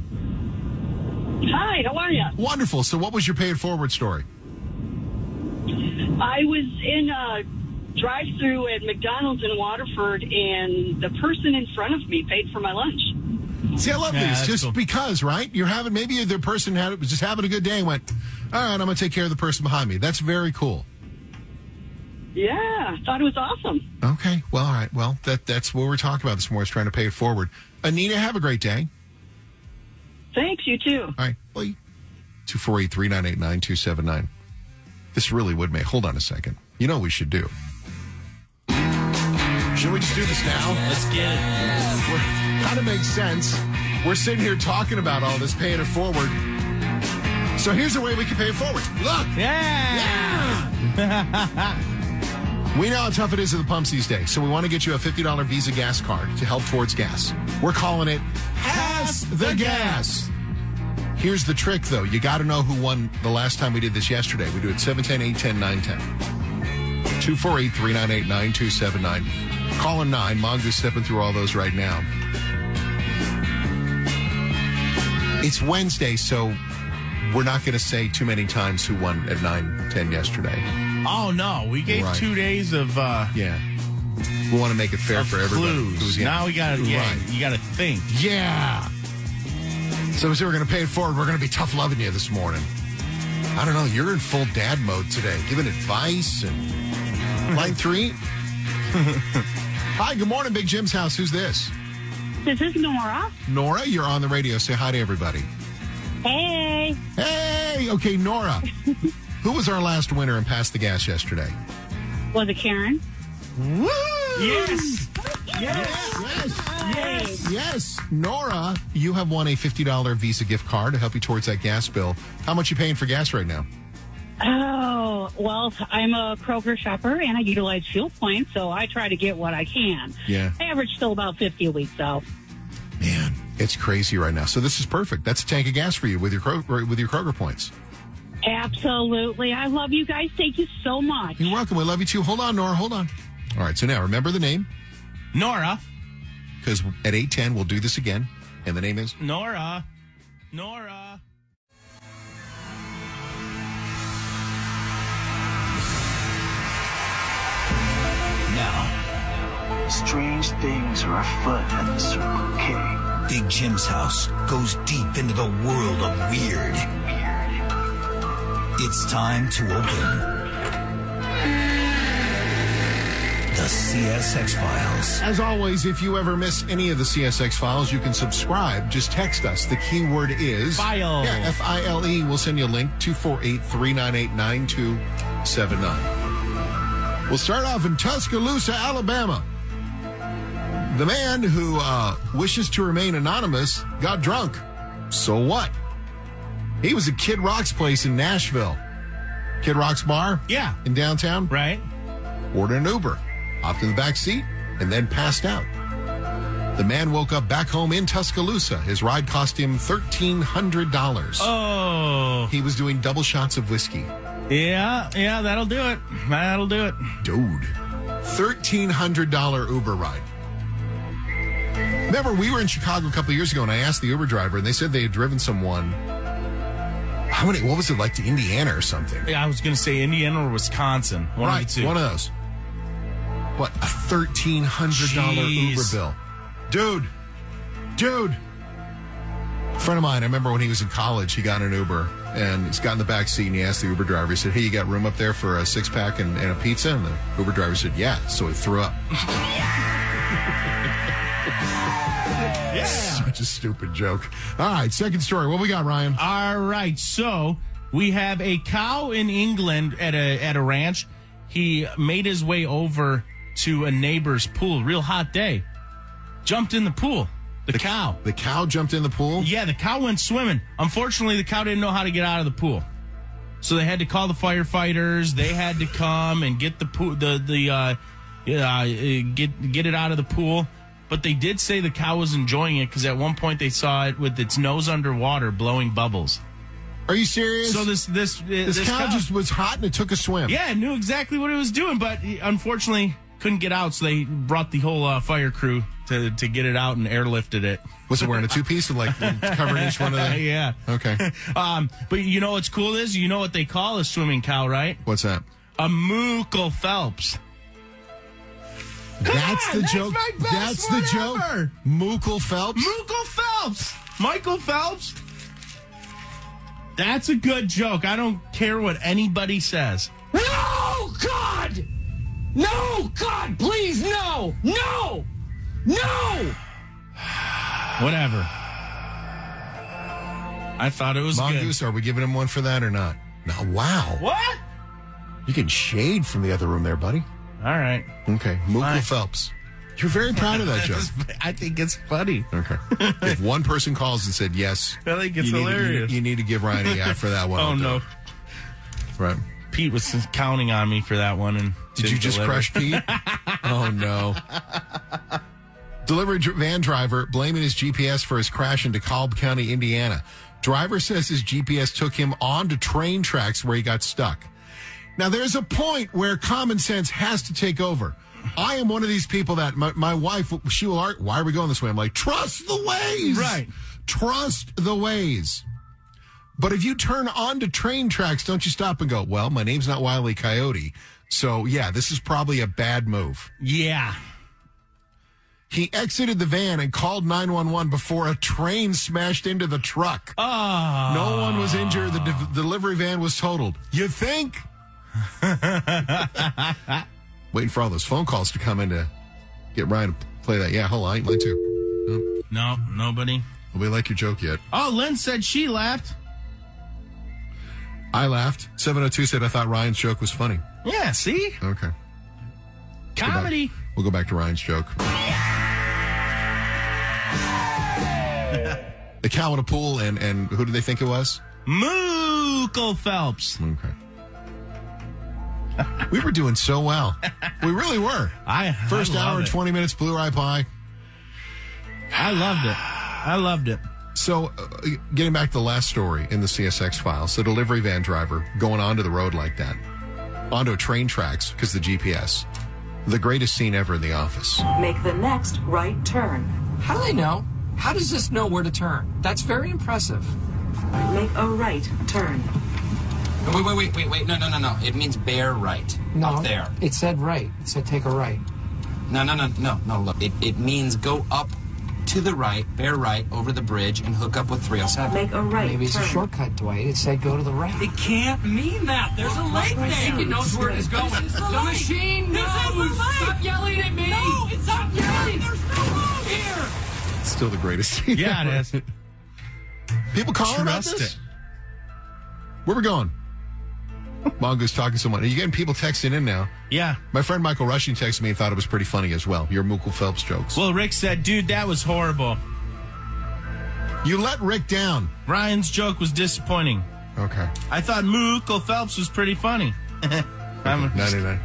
S15: Hi, how are you?
S1: Wonderful. So, what was your pay it forward story?
S15: I was in a drive-thru at McDonald's in Waterford, and the person in front of me paid for my lunch.
S1: See, I love
S2: Yeah,
S1: these
S2: that's
S1: just
S2: cool.
S1: because, right? You're having maybe the person had was just having a good day and went, all right, I'm going to take care of the person behind me. That's very cool.
S15: Yeah, thought it was awesome.
S1: Okay. Well, all right. Well, that that's what we're talking about this morning, is trying to pay it forward. Anita, have a great day.
S15: Thanks, you too.
S1: All right. Well, two four eight, three nine eight, nine two seven nine. This really would make... Hold on a second. You know what we should do? Should we just do this now?
S2: Let's get it.
S1: We're, kind of makes sense. We're sitting here talking about all this, paying it forward. So here's a way we can pay it forward. Look.
S2: Yeah.
S1: Yeah. We know how tough it is at the pumps these days, so we want to get you a fifty dollars Visa gas card to help towards gas. We're calling it Pass the Gas. Here's the trick, though. You got to know who won the last time we did this yesterday. We do it seven ten, eight ten, nine ten. two four eight, three nine eight, nine two seven nine. Calling nine. Mongo's stepping through all those right now. It's Wednesday, so we're not going to say too many times who won at nine ten yesterday.
S2: Oh, no. We gave
S1: Right.
S2: two days of... Uh,
S1: yeah. We want to make it fair
S2: of
S1: for everybody.
S2: clues.
S1: Who's getting-
S2: Now we got to yeah,
S1: Right.
S2: you got to think.
S1: Yeah. So we say we're going to pay it forward. We're going to be tough loving you this morning. I don't know. You're in full dad mode today, giving advice and line three. Hi, good morning, Big Jim's house. Who's this?
S16: This is Nora.
S1: Nora, you're on the radio. Say hi to everybody.
S16: Hey.
S1: Hey. Okay, Nora. Who was our last winner and passed the gas yesterday?
S16: Was it Karen?
S1: Woo!
S2: Yes.
S1: Yes. Yes. Yes. Yes. Nora, you have won a fifty dollars Visa gift card to help you towards that gas bill. How much are you paying for gas right now?
S16: Oh, well, I'm a Kroger shopper, and I utilize fuel points, so I try to get what I can.
S1: Yeah.
S16: I average still about fifty a week, though.
S1: Man, it's crazy right now. So this is perfect. That's a tank of gas for you with your Kroger, with your Kroger points.
S16: Absolutely. I love you guys. Thank you so much.
S1: You're welcome. We love you too. Hold on, Nora. Hold on. All right. So now remember the name.
S2: Nora.
S1: Because at eight ten, we'll do this again. And the name is?
S2: Nora. Nora.
S7: Now, strange things are afoot at the Circle K. Big Jim's house goes deep into the world of weird. It's time to open the C S X Files.
S1: As always, if you ever miss any of the C S X Files, you can subscribe. Just text us. The keyword is...
S2: File.
S1: Yeah, F I L E. We'll send you a link, two four eight, three nine eight, nine two seven nine. We'll start off in Tuscaloosa, Alabama. The man who uh, wishes to remain anonymous got drunk. So what? He was at Kid Rock's place in Nashville. Kid Rock's bar?
S2: Yeah.
S1: In downtown?
S2: Right.
S1: Ordered an Uber, hopped in the back seat, and then passed out. The man woke up back home in Tuscaloosa. His ride cost him thirteen hundred dollars.
S2: Oh.
S1: He was doing double shots of whiskey.
S2: Yeah, yeah, that'll do it. That'll do it.
S1: Dude. thirteen hundred dollars Uber ride. Remember, we were in Chicago a couple of years ago, and I asked the Uber driver, and they said they had driven someone... How many, what was it, like to Indiana or something?
S2: Yeah, I was going to say Indiana or Wisconsin. One
S1: right,
S2: of the two.
S1: One of those. What, a thirteen hundred dollars
S2: Jeez.
S1: Uber bill. Dude. Dude. A friend of mine, I remember when he was in college, he got an Uber, and he's got in the back seat, and he asked the Uber driver, he said, hey, you got room up there for a six-pack and, and a pizza? And the Uber driver said, yeah. So he threw up.
S2: Yeah.
S1: Such a stupid joke. All right, second story. What we got, Ryan?
S2: All right, so we have a cow in England at a at a ranch. He made his way over to a neighbor's pool. Real hot day. Jumped in the pool. The, the cow.
S1: The cow jumped in the pool?
S2: Yeah, the cow went swimming. Unfortunately, the cow didn't know how to get out of the pool. So they had to call the firefighters. They had to come and get the pool, the the uh, uh, get get it out of the pool. But they did say the cow was enjoying it because at one point they saw it with its nose underwater blowing bubbles.
S1: Are you serious?
S2: So this this
S1: this, this cow, cow just was hot and it took a swim.
S2: Yeah, it knew exactly what it was doing, but unfortunately couldn't get out. So they brought the whole uh, fire crew to to get it out and airlifted it.
S1: Was it wearing a two piece and like covering each one of them?
S2: Yeah.
S1: Okay.
S2: Um, but you know what's cool is you know what they call a swimming cow, right?
S1: What's that?
S2: A Michael Phelps.
S1: That's
S2: on,
S1: the
S2: that's
S1: joke.
S2: My best
S1: That's
S2: one
S1: the joke.
S2: Ever.
S1: Michael Phelps.
S2: Michael Phelps. Michael Phelps. That's a good joke. I don't care what anybody says.
S8: Oh God!
S17: No! God, please, no! No! No!
S2: Whatever. I thought it was
S1: Mongoose,
S2: good.
S1: are we giving him one for that or not? No, wow.
S2: What?
S1: You can shade from the other room there, buddy.
S2: All right.
S1: Okay. Moogle
S2: Fine.
S1: Phelps. You're very proud of that joke.
S2: I think it's funny.
S1: Okay. If one person calls and said yes,
S2: I think it's
S1: you need,
S2: hilarious.
S1: You, you need to give Ryan a yeah for that one.
S2: Oh,
S1: I'll do
S2: no.
S1: it. Right.
S2: Pete was counting on me for that one. And
S1: Did you just
S2: deliver.
S1: crush Pete? Oh, no. Delivery dr- van driver blaming his G P S for his crash into Cobb County, Indiana. Driver says his G P S took him onto train tracks where he got stuck. Now, there's a point where common sense has to take over. I am one of these people that my, my wife, she will argue, why are we going this way? I'm like, trust the ways.
S2: Right.
S1: Trust the ways. But if you turn onto train tracks, don't you stop and go, well, my name's not Wile E. Coyote. So, yeah, this is probably a bad move.
S2: Yeah.
S1: He exited the van and called nine one one before a train smashed into the truck.
S2: Oh.
S1: No one was injured. The de- delivery van was totaled. You think? Waiting for all those phone calls to come in to get Ryan to play that. Yeah, hold on. Mine too.
S2: No, nobody.
S1: Nobody like your joke yet.
S2: Oh, Lynn said she laughed.
S1: I laughed. seven oh two said I thought Ryan's joke was funny.
S2: Yeah, see?
S1: Okay.
S2: Comedy.
S1: We'll go back to Ryan's joke. The cow in a pool, and, and who did they think it was?
S2: Moogle Phelps.
S1: Okay. We were doing so well. We really were.
S2: I
S1: First
S2: I
S1: hour,
S2: it.
S1: twenty minutes, Blue Eye Pie.
S2: I loved it. I loved it.
S1: So, uh, getting back to the last story in the C S X files, the delivery van driver going onto the road like that, onto train tracks because the G P S. The greatest scene ever in The Office.
S18: Make the next right turn.
S17: How do they know? How does this know where to turn? That's very impressive.
S18: Make a right turn.
S19: Wait, wait, wait, wait, wait. No, no, no, no. It means bear right.
S17: No,
S19: Up there.
S17: It said right. It said take a right.
S19: No, no, no, no, no. Look, it, it means go up to the right, bear right, over the bridge, and hook up with three oh seven.
S18: Make a right
S17: Maybe it's
S18: turn.
S17: a shortcut, Dwight. It said go to the right.
S20: It can't mean that. There's a light
S17: Right
S20: there.
S17: there.
S20: It knows where it is going.
S17: This is the
S20: the
S17: light.
S20: machine
S17: This
S20: knows.
S17: is the light.
S20: Stop yelling at me. No, it's not yelling. There's no road here.
S1: Still the greatest scene
S2: Yeah,
S1: ever.
S2: it is.
S1: People calling about
S2: Trust
S1: this?
S2: it.
S1: Where we going? Mongoose talking to someone. Are you getting people texting in now?
S2: Yeah.
S1: My friend Michael Rushing texted me and thought it was pretty funny as well. Your Moogle Phelps jokes.
S2: Well, Rick said, dude, that was horrible.
S1: You let Rick down.
S2: Ryan's joke was disappointing.
S1: Okay.
S2: I thought Moogle Phelps was pretty funny. I'm
S1: ninety-nine.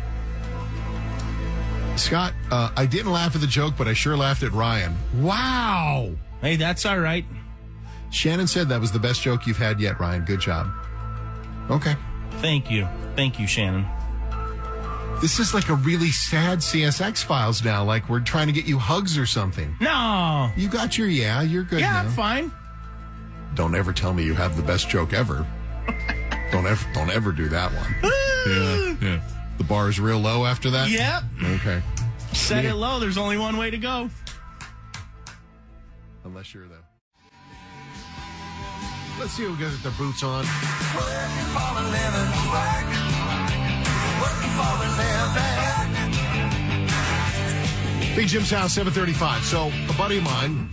S1: Scott, uh, I didn't laugh at the joke, but I sure laughed at Ryan. Wow.
S2: Hey, that's all right.
S1: Shannon said that was the best joke you've had yet, Ryan. Good job. Okay.
S2: Thank you. Thank you, Shannon.
S1: This is like a really sad C S X files now. Like we're trying to get you hugs or something.
S2: No.
S1: You got your yeah. You're good
S2: Yeah,
S1: now.
S2: I'm fine.
S1: Don't ever tell me you have the best joke ever. don't ever, don't ever do that one. yeah, yeah. The bar is real low after that.
S2: Yep.
S1: Okay.
S2: Set
S1: Yeah.
S2: it low. There's only one way to go.
S1: Unless you're the. Let's see who gets their boots on. Big Jim's house, seven thirty-five. So a buddy of mine,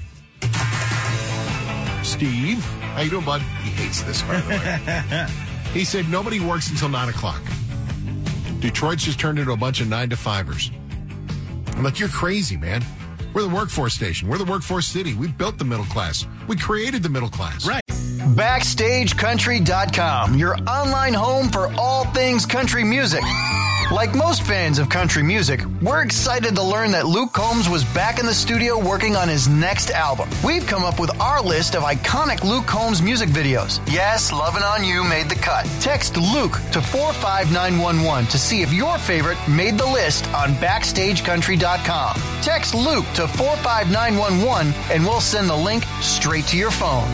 S1: Steve, how you doing, bud? He hates this, by the way. He said nobody works until nine o'clock. Detroit's just turned into a bunch of nine to fivers. I'm like, you're crazy, man. We're the workforce station. We're the workforce city. We built the middle class. We created the middle class.
S2: Right.
S21: Backstage Country dot com, your online home for all things country music. Like most fans of country music, we're excited to learn that Luke Combs was back in the studio working on his next album. We've come up with our list of iconic Luke Combs music videos. Yes, Lovin' On You made the cut. Text Luke to four five nine one one to see if your favorite made the list on Backstage Country dot com. Text Luke to four five nine one one and we'll send the link straight to your phone.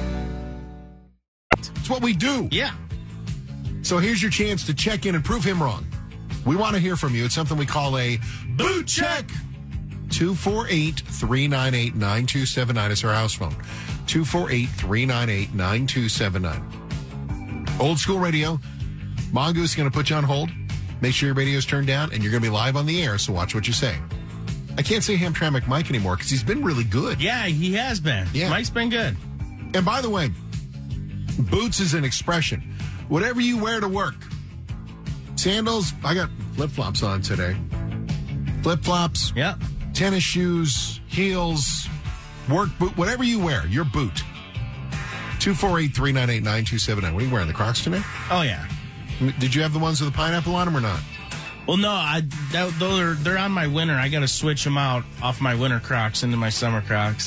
S1: It's what we do.
S2: Yeah.
S1: So here's your chance to check in and prove him wrong. We want to hear from you. It's something we call a boot check. two four eight, three nine eight, nine two seven nine is our house phone. two four eight, three nine eight, nine two seven nine. Old school radio. Mongoose is going to put you on hold. Make sure your radio's turned down, and you're going to be live on the air, so watch what you say. I can't say Hamtramck Mike anymore because he's been really good.
S2: Yeah, he has been.
S1: Yeah.
S2: Mike's been good.
S1: And by the way, boots is an expression. Whatever you wear to work. Sandals, I got flip-flops on today. Flip-flops.
S2: Yeah.
S1: Tennis shoes, heels, work boot, whatever you wear, your boot. two four eight, three nine eight, nine two seven nine. What are you wearing, the Crocs today?
S2: Oh, yeah.
S1: Did you have the ones with the pineapple on them or not?
S2: Well, no, I that, those are, they're on my winter. I got to switch them out off my winter Crocs into my summer Crocs.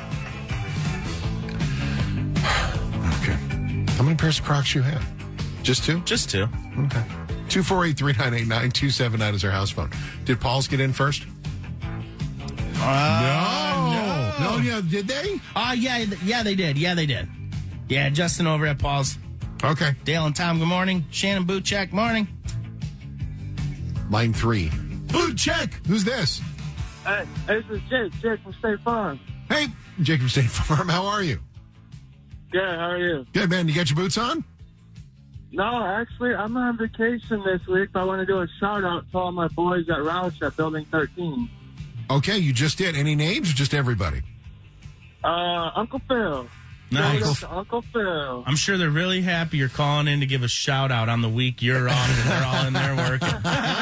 S1: Okay. How many pairs of Crocs you have? Just two?
S2: Just two.
S1: Okay. two four eight, three nine eight, nine two seven nine is our house phone. Did Paul's get in first?
S2: Uh,
S1: no. No, yeah, did they?
S2: Uh, yeah, yeah, they did. Yeah, they did. Yeah, Justin over at Paul's.
S1: Okay.
S2: Dale and Tom, good morning. Shannon Boot Check, morning.
S1: Line three. Boot Check. Who's this?
S3: Hey, this is Jake. Jake from State Farm.
S1: Hey, Jake from State Farm. How are you?
S3: Good. How are you?
S1: Good, man. You got your boots on?
S3: No, actually, I'm on vacation this week. But I want to do a shout out to all my boys at Roush at Building thirteen.
S1: Okay, you just did. Any names or just everybody?
S3: Uh, Uncle Phil.
S2: Nice.
S3: Shout out to Uncle Phil.
S2: I'm sure they're really happy you're calling in to give a shout out on the week you're on and they're all in there working.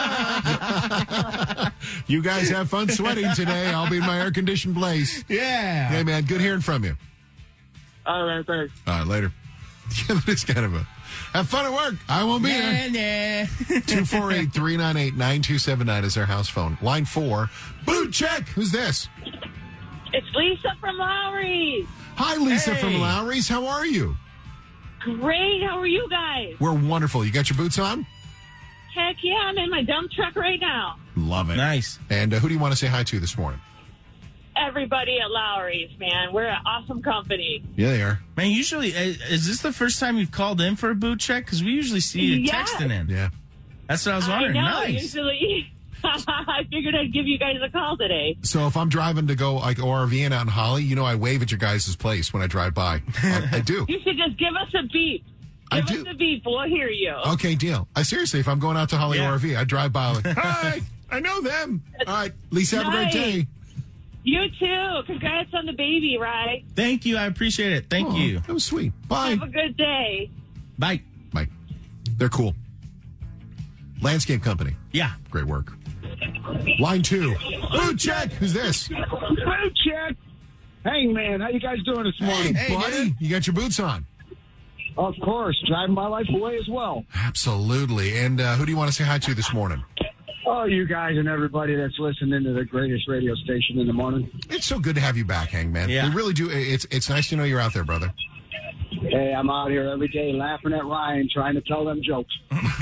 S1: You guys have fun sweating today. I'll be in my air-conditioned place.
S2: Yeah.
S1: Hey, man, good hearing from you.
S3: All right, thanks.
S1: All right, later. Yeah, that is kind of a... Have fun at work. I won't be
S2: nah,
S1: there.
S2: Nah.
S1: two four eight, three nine eight, nine two seven nine is our house phone. Line four. Boot Check. Who's this?
S22: It's Lisa from Lowry's.
S1: Hi, Lisa
S22: Hey.
S1: from Lowry's. How are you?
S22: Great. How are you guys?
S1: We're wonderful. You got your boots on?
S22: Heck yeah, I'm in my dump truck right now.
S1: Love it.
S2: Nice.
S1: And uh, who do you want to say hi to this morning?
S22: Everybody at Lowry's, man. We're an awesome company.
S1: Yeah, they are.
S2: Man, usually, is this the first time you've called in for a boot check? Because we usually see you
S22: Yes.
S2: texting in.
S1: Yeah.
S2: That's what I was
S22: I
S2: wondering.
S22: know.
S2: Nice.
S22: Usually, I figured I'd give you guys a call today.
S1: So if I'm driving to go like ORVing out in Holly, you know I wave at your guys' place when I drive by. I, I do.
S22: You should just give us a beep.
S1: I
S22: Give
S1: do.
S22: us a beep. We'll hear you.
S1: Okay, deal. I seriously, if I'm going out to Holly
S22: Yeah.
S1: O R V, I drive by like, hi, I know them. All right, Lisa, have a great
S22: Nice.
S1: day.
S22: You too. Congrats on the baby, right?
S2: Thank you. I appreciate it. Thank
S1: Oh,
S2: you.
S1: That was sweet. Bye.
S22: Have a good day.
S2: Bye.
S1: Bye. They're cool. Landscape company.
S2: Yeah.
S1: Great work. Line two. Boot Check. Who's this?
S23: Boot Check. Hey, man. How you guys doing this morning?
S1: Hey, buddy. You got your boots on.
S23: Of course. Driving my life away as well.
S1: Absolutely. And uh, who do you want to say hi to this morning?
S23: Oh, you guys and everybody that's listening to the greatest radio station in the morning.
S1: It's so good to have you back, Hangman.
S23: Yeah.
S1: We really do. It's it's nice to know you're out there, brother.
S23: Hey, I'm out here every day laughing at Ryan, trying to tell them jokes.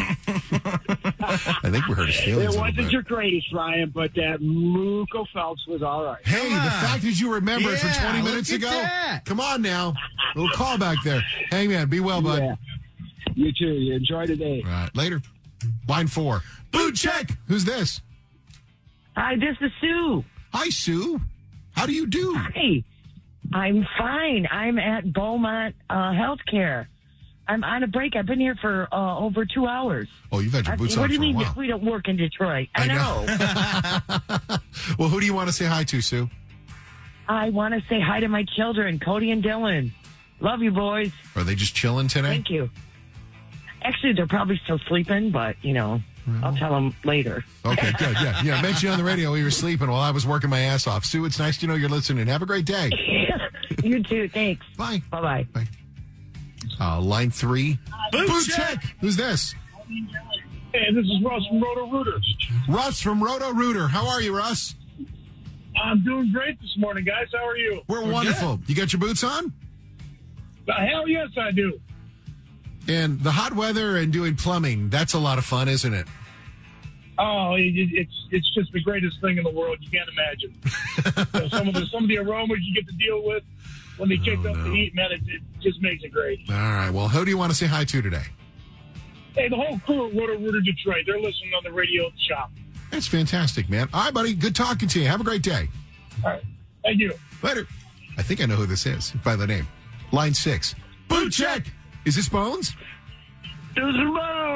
S1: I think we heard his
S23: It
S1: feelings a little
S23: wasn't
S1: bit.
S23: your greatest, Ryan, but that Muko Phelps was all right.
S1: Hey, the fact that you remember it from
S23: Yeah,
S1: twenty
S23: look
S1: minutes
S23: at
S1: ago.
S23: that.
S1: Come on now. Little call back there. Hangman, be well, bud.
S23: Yeah. You too. You enjoy the day.
S1: All right, later. Line four. Boot Check. Who's this?
S24: Hi, this is Sue.
S1: Hi, Sue. How do you do?
S24: Hi. I'm fine. I'm at Beaumont uh, Healthcare. I'm on a break. I've been here for uh, over two hours.
S1: Oh, you've had your boots
S24: I,
S1: on
S24: what do you
S1: for a
S24: mean
S1: while.
S24: we don't work in Detroit? I, know.
S1: Well, who do you want to say hi to, Sue?
S24: I want to say hi to my children, Cody and Dylan. Love you, boys.
S1: Are they just chilling today?
S24: Thank you. Actually, they're probably still sleeping, but, you know, I'll tell them later.
S1: Okay, good. Yeah, yeah. I mentioned you on the radio you were sleeping while I was working my ass off. Sue, it's nice to know you're listening. Have a great day.
S24: You too. Thanks.
S1: Bye.
S24: Bye-bye.
S1: Bye. Uh, line three.
S23: Boot
S1: Check. Who's this?
S23: Hey, this is Russ from Roto Rooter.
S1: Russ from Roto Rooter. How are you, Russ?
S23: I'm doing great this morning, guys. How are you?
S1: We're wonderful. You got your boots on?
S23: Uh, hell yes, I do.
S1: And the hot weather and doing plumbing, that's a lot of fun, isn't it?
S23: Oh, it, it's it's just the greatest thing in the world. You can't imagine. You know, some of the some of the aromas you get to deal with when they kick up the heat, man, it, it just makes it great.
S1: All right. Well, who do you want to say hi to today?
S23: Hey, the whole crew at Roto Rooter Detroit, they're listening on the radio at the shop.
S1: That's fantastic, man. All right, buddy. Good talking to you. Have a great day.
S23: All right. Thank you.
S1: Later. I think I know who this is by the name. Line six. Boot Check. Is this Bones?
S23: This is Bones.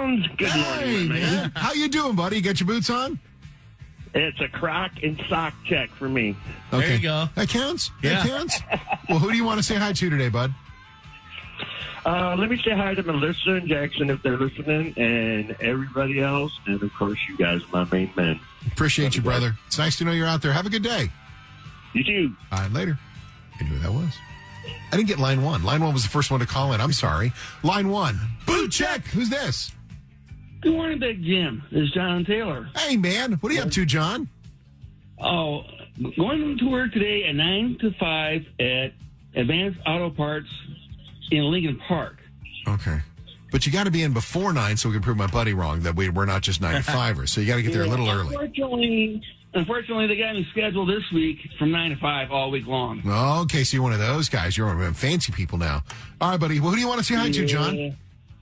S4: Jones. Good
S1: Hey,
S4: morning,
S1: man.
S4: man.
S1: How you doing, buddy? You got your boots on?
S4: It's a croc and sock check for me.
S1: Okay.
S2: There you go.
S1: That counts?
S2: Yeah.
S1: That counts? Well, who do you want to say hi to today, bud?
S4: Uh, let me say hi to Melissa and Jackson if they're listening, and everybody else, and of course you guys, my main men.
S1: Appreciate you, brother. It's nice to know you're out there. Have a good day.
S4: You too.
S1: All right, later. I knew who that was. I didn't get line one. Line one was the first one to call in. I'm sorry. Line one. Boot check. Who's this?
S5: Good morning, Big Jim. This is John Taylor.
S1: Hey, man. What are you up to, John?
S5: Oh, going to work today at nine to five at Advanced Auto Parts in Lincoln Park.
S1: Okay. But you got to be in before nine so we can prove my buddy wrong that we, we're not just nine to fivers. So you got to get there a little early.
S5: Unfortunately, unfortunately, they got me scheduled this week from nine to five all week long.
S1: Okay, so you're one of those guys. You're one of them fancy people now. All right, buddy. Well, who do you want to say hi to, John?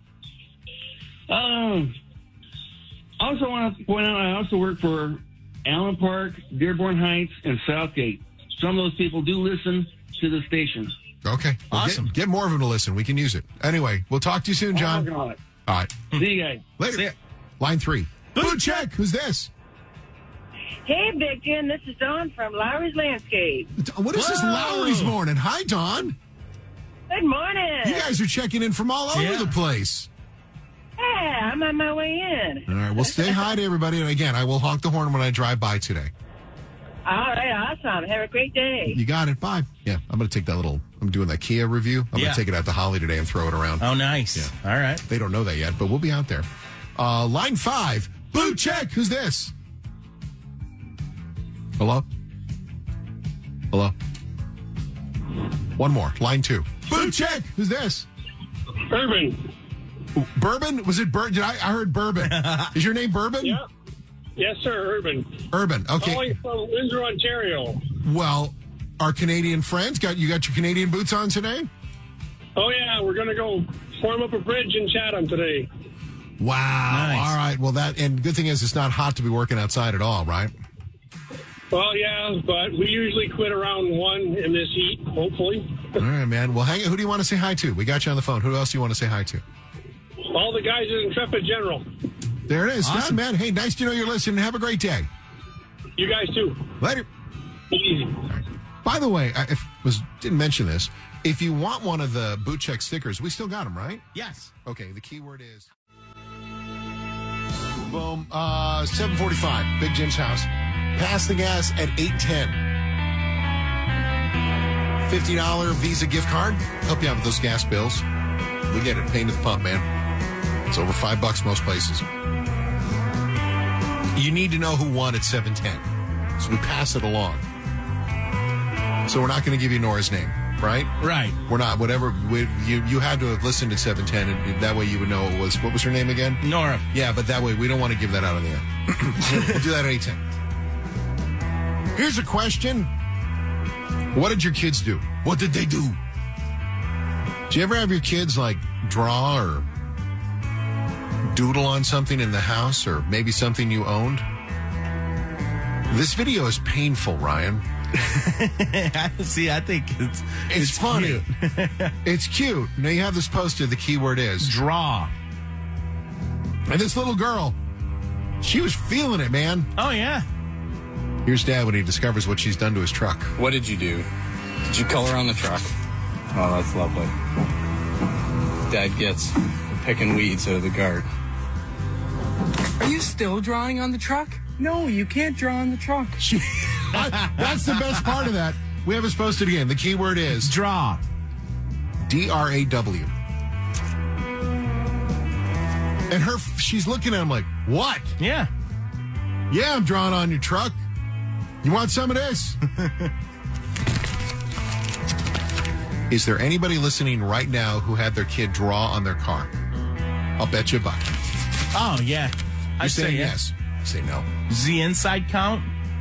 S5: Um, I also want to point out I also work for Allen Park, Dearborn Heights, and Southgate. Some of those people do listen to the station.
S1: Okay. Well,
S2: Awesome.
S1: Get, get more of them to listen. We can use it. Anyway, we'll talk to you soon, John.
S5: I'm working on it.
S1: All right.
S5: See you guys.
S1: Later.
S2: See ya.
S1: Line three. Boot check. Who's this?
S9: Hey, Big Jim, this is Dawn from Lowry's Landscape.
S1: What is this
S2: Whoa.
S1: Lowry's morning? Hi, Dawn.
S9: Good morning.
S1: You guys are checking in from all over
S2: Yeah.
S1: the place.
S9: Yeah, I'm on my way in.
S1: All right. Well, say hi to everybody. And again, I will honk the horn when I drive by today.
S9: All right, awesome. Have a great day.
S1: You got it. Bye. Yeah, I'm going to take that little, I'm doing that Kia review. I'm
S2: Yeah.
S1: going to take it out to Holly today and throw it around.
S2: Oh, nice.
S1: Yeah.
S2: All right.
S1: They don't know that yet, but we'll be out there. Uh, line five. Boot check. Who's this? Hello? Hello? One more. Line two. Boot check. Who's this?
S23: Urban.
S1: Ooh, Bourbon? Was it Bourbon? Did I, I heard Bourbon. Is your name Bourbon?
S23: Yeah. Yes, sir, Urban.
S1: Urban. Okay.
S23: Calling from Windsor, Ontario.
S1: Well, our Canadian friends got you got your Canadian boots on today?
S23: Oh, yeah, we're going to go form up a bridge in Chatham today.
S1: Wow.
S2: Nice.
S1: All right. Well, that, and good thing is it's not hot to be working outside at all, right?
S23: Well, yeah, but we usually quit around one in this heat, hopefully.
S1: All right, man. Well, hang Who do you want to say hi to? We got you on the phone. Who else do you want to say hi to?
S23: All the guys in Intrepid General.
S1: There it is.
S2: Awesome.
S1: Done, man. Hey, nice to know you're listening. Have a great day.
S23: You guys, too.
S1: Later.
S23: Easy.
S1: By the way, I if, was didn't mention this. If you want one of the boot check stickers, we still got them, right?
S2: Yes.
S1: Okay. The keyword is boom. Uh, seven forty-five. Big Jim's house. Pass the gas at eight ten. Fifty dollar Visa gift card. Help you out with those gas bills. We get it. Pain to the pump, man. It's over five bucks most places. You need to know who won at seven ten, so we pass it along. So we're not going to give you Nora's name, right?
S2: Right.
S1: We're not. Whatever. We, you you had to have listened at seven ten, and that way you would know it was. What was her name again?
S2: Nora.
S1: Yeah, but that way we don't want to give that out on the air. We'll do that at eight ten. Here's a question. What did your kids do? What did they do? Do you ever have your kids like draw or doodle on something in the house or maybe something you owned? This video is painful, Ryan.
S2: See, I think it's
S1: It's,
S2: it's
S1: funny.
S2: cute.
S1: It's cute. Now you have this posted. The keyword is
S2: draw.
S1: And this little girl, she was feeling it, man.
S2: Oh, yeah.
S1: Here's Dad when he discovers what she's done to his truck.
S11: What did you do? Did you color on the truck? Oh, that's lovely. Dad gets picking weeds out of the guard. Are you still drawing on the truck? No, you can't draw on the truck.
S1: She, I, that's the best part of that. We have us posted again. The keyword is
S2: draw.
S1: D R A W. And her, she's looking at him like, what?
S2: Yeah.
S1: Yeah, I'm drawing on your truck. You want some of this? Is there anybody listening right now who had their kid draw on their car? I'll bet you a buck.
S2: Oh, yeah.
S1: I say yes. I say no.
S2: Does the inside count?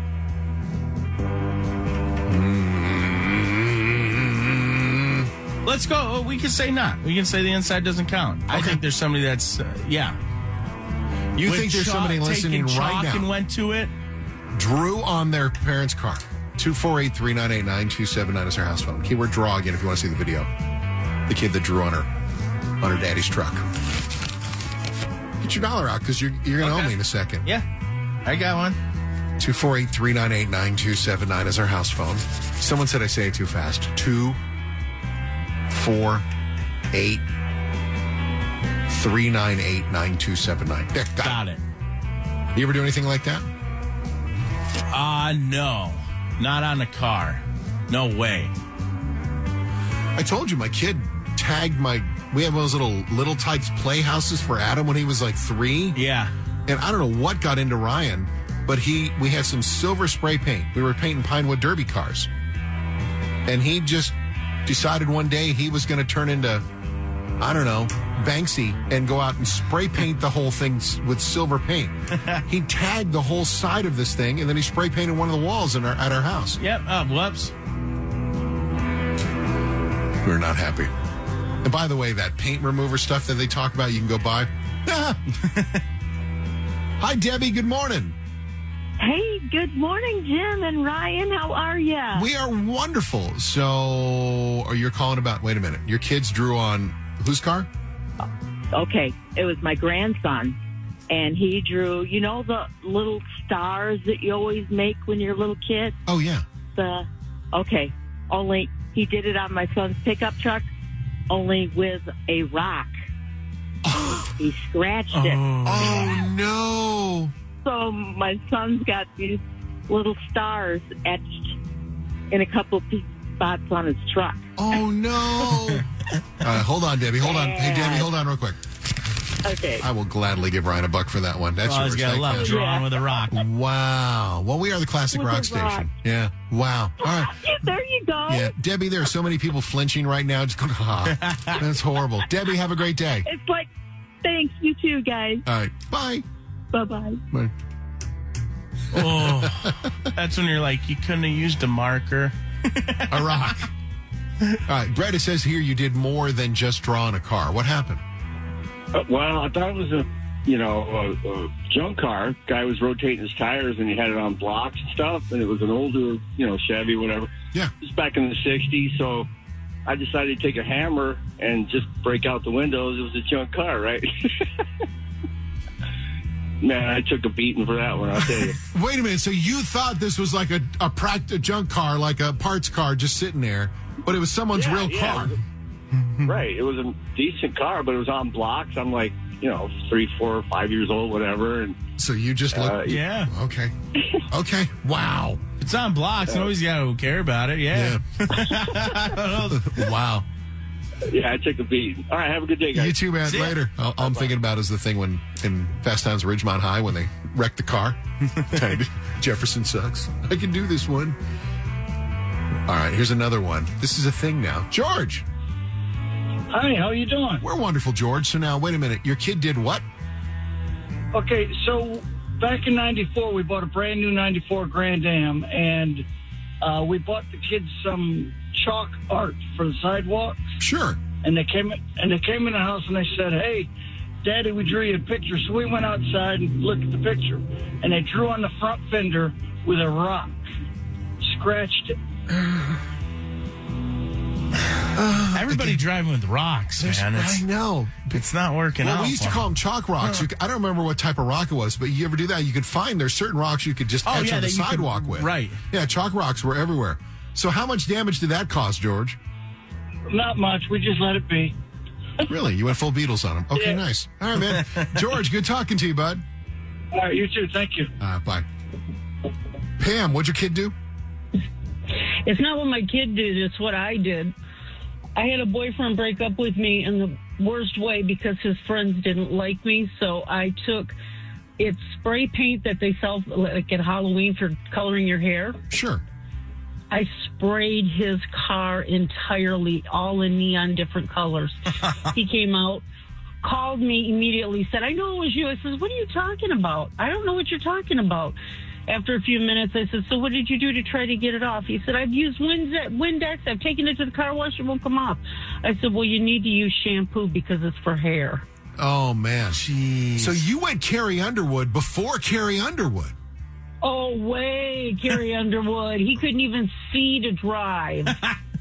S1: Mm.
S2: Let's go. Oh, we can say not. We can say the inside doesn't count. I think there's somebody that's, uh, yeah.
S1: You
S2: With
S1: think there's
S2: chalk-
S1: somebody listening
S2: taking
S1: right
S2: chalk
S1: now?
S2: and went to it?
S1: Drew on their parents' car. two four eight, three nine eight, nine two seven nine is our house phone. Keyword draw again if you want to see the video. The kid that drew on her on her daddy's truck. Get your dollar out because you're, you're going to
S2: Okay.
S1: owe me in a second.
S2: Yeah, I got one.
S1: two four eight, three nine eight, nine two seven nine is our house phone. Someone said I say it too fast. two four eight, three nine eight, nine two seven nine. There, got,
S2: Got it.
S1: it. You ever do anything like that?
S2: Uh, no. Not on a car. No way.
S1: I told you my kid tagged my... We had one of those little Little Tikes playhouses for Adam when he was like three.
S2: Yeah.
S1: And I don't know what got into Ryan, but he we had some silver spray paint. We were painting Pinewood Derby cars. And he just decided one day he was going to turn into, I don't know, Banksy and go out and spray paint the whole thing s- with silver paint. He tagged the whole side of this thing, and then he spray painted one of the walls in our, at our house.
S2: Yep. Uh, whoops.
S1: We were not happy. And by the way, that paint remover stuff that they talk about, you can go buy. Hi, Debbie. Good morning.
S6: Hey, good morning, Jim and Ryan. How are you?
S1: We are wonderful. So, are you calling about? Wait a minute. Your kids drew on whose car?
S6: Okay, it was my grandson, and he drew, you know, the little stars that you always make when you're a little kid?
S1: Oh, yeah.
S6: The Okay, only he did it on my son's pickup truck, only with a rock. He scratched it.
S1: Oh, no.
S6: So my son's got these little stars etched in a couple of spots on his truck.
S1: Oh, no. uh, hold on, Debbie. Hold on. Hey, Debbie, hold on real quick.
S6: Okay.
S1: I will gladly give Ryan a buck for that one. That's
S2: Well,
S1: yours.
S2: he's got
S1: Thank
S2: love
S1: you.
S2: drawing with a rock.
S1: Wow. Well, we are the classic
S6: With a
S1: rock
S6: rock.
S1: station. Yeah. Wow. All right.
S6: There you go.
S1: Yeah. Debbie, there are so many people flinching right now. Just going, ah, that's horrible. Debbie, have a great day.
S6: It's like, thanks, you too, guys.
S1: All right. Bye.
S6: Bye-bye.
S1: Bye.
S2: Oh, that's when you're like, you couldn't have used a marker.
S1: A rock. All right. Brett, it says here you did more than just draw on a car. What happened?
S4: Uh, well, I thought it was a, you know, a, a junk car. Guy was rotating his tires and he had it on blocks and stuff. And it was an older, you know, Chevy, whatever.
S1: Yeah.
S4: It was back in the sixties. So I decided to take a hammer and just break out the windows. It was a junk car, right? Man, I took a beating for that one, I'll tell you.
S1: Wait a minute. So you thought this was like a, a, pract- a junk car, like a parts car just sitting there, but it was someone's
S4: Yeah,
S1: real
S4: yeah.
S1: car.
S4: Right. It was a decent car, but it was on blocks. I'm like, you know, three, four, five years old, whatever. And
S1: So you just looked.
S4: Uh,
S2: Yeah.
S1: Okay. Okay. Wow.
S2: It's on blocks. Nobody's got to care about it. Yeah.
S1: Wow.
S4: yeah, I took a beating. All right, have a good day, guys.
S1: You too, man.
S2: See ya.
S1: Later. All, all I'm thinking about is the thing when in Fast Times at Ridgemont High when they wrecked the car. Jefferson sucks. I can do this one. All right, here's another one. This is a thing now. George.
S23: Hi, how you doing?
S1: We're wonderful, George. So now, wait a minute. Your kid did what?
S23: Okay, so back in ninety-four, we bought a brand new ninety-four Grand Am, and uh, we bought the kids some chalk art for the sidewalks.
S1: Sure.
S23: And they came and they came in the house and they said, "Hey, Daddy, we drew you a picture." So we went outside and looked at the picture, and they drew on the front fender with a rock, scratched it.
S2: Everybody driving with rocks,
S1: There's-
S2: man. It's,
S1: I know.
S2: it's not working
S1: Well,
S2: out.
S1: we used to
S2: for
S1: call
S2: them.
S1: them chalk rocks. You, c- I don't remember what type of rock it was, but you ever do that? You could find there's certain rocks you could just
S2: Oh,
S1: etch
S2: yeah,
S1: on the
S2: that you could-
S1: sidewalk with.
S2: right.
S1: Yeah, chalk rocks were everywhere. So how much damage did that cause, George?
S23: Not much. We just let it be.
S1: Really? You went full Beatles on them. Okay,
S23: Yeah.
S1: nice. All right, man. George, good talking to you, bud.
S23: All right, you too. Thank you.
S1: Uh, bye. Pam, what'd your kid do?
S10: It's not what my kid did, it's what I did. I had a boyfriend break up with me in the worst way because his friends didn't like me, so I took it's spray paint that they sell like at Halloween for coloring your hair.
S1: Sure.
S10: I sprayed his car entirely, all in neon different colors. He came out, called me immediately, said, "I know it was you." I said, "What are you talking about? I don't know what you're talking about." After a few minutes, I said, "So what did you do to try to get it off?" He said, "I've used Windex. Windex. I've taken it to the car wash. It won't come off." I said, "Well, you need to use shampoo because it's for hair."
S1: Oh, man. Jeez. So you went Carrie Underwood before Carrie Underwood.
S10: Oh, way, Carrie Underwood. He couldn't even see to drive.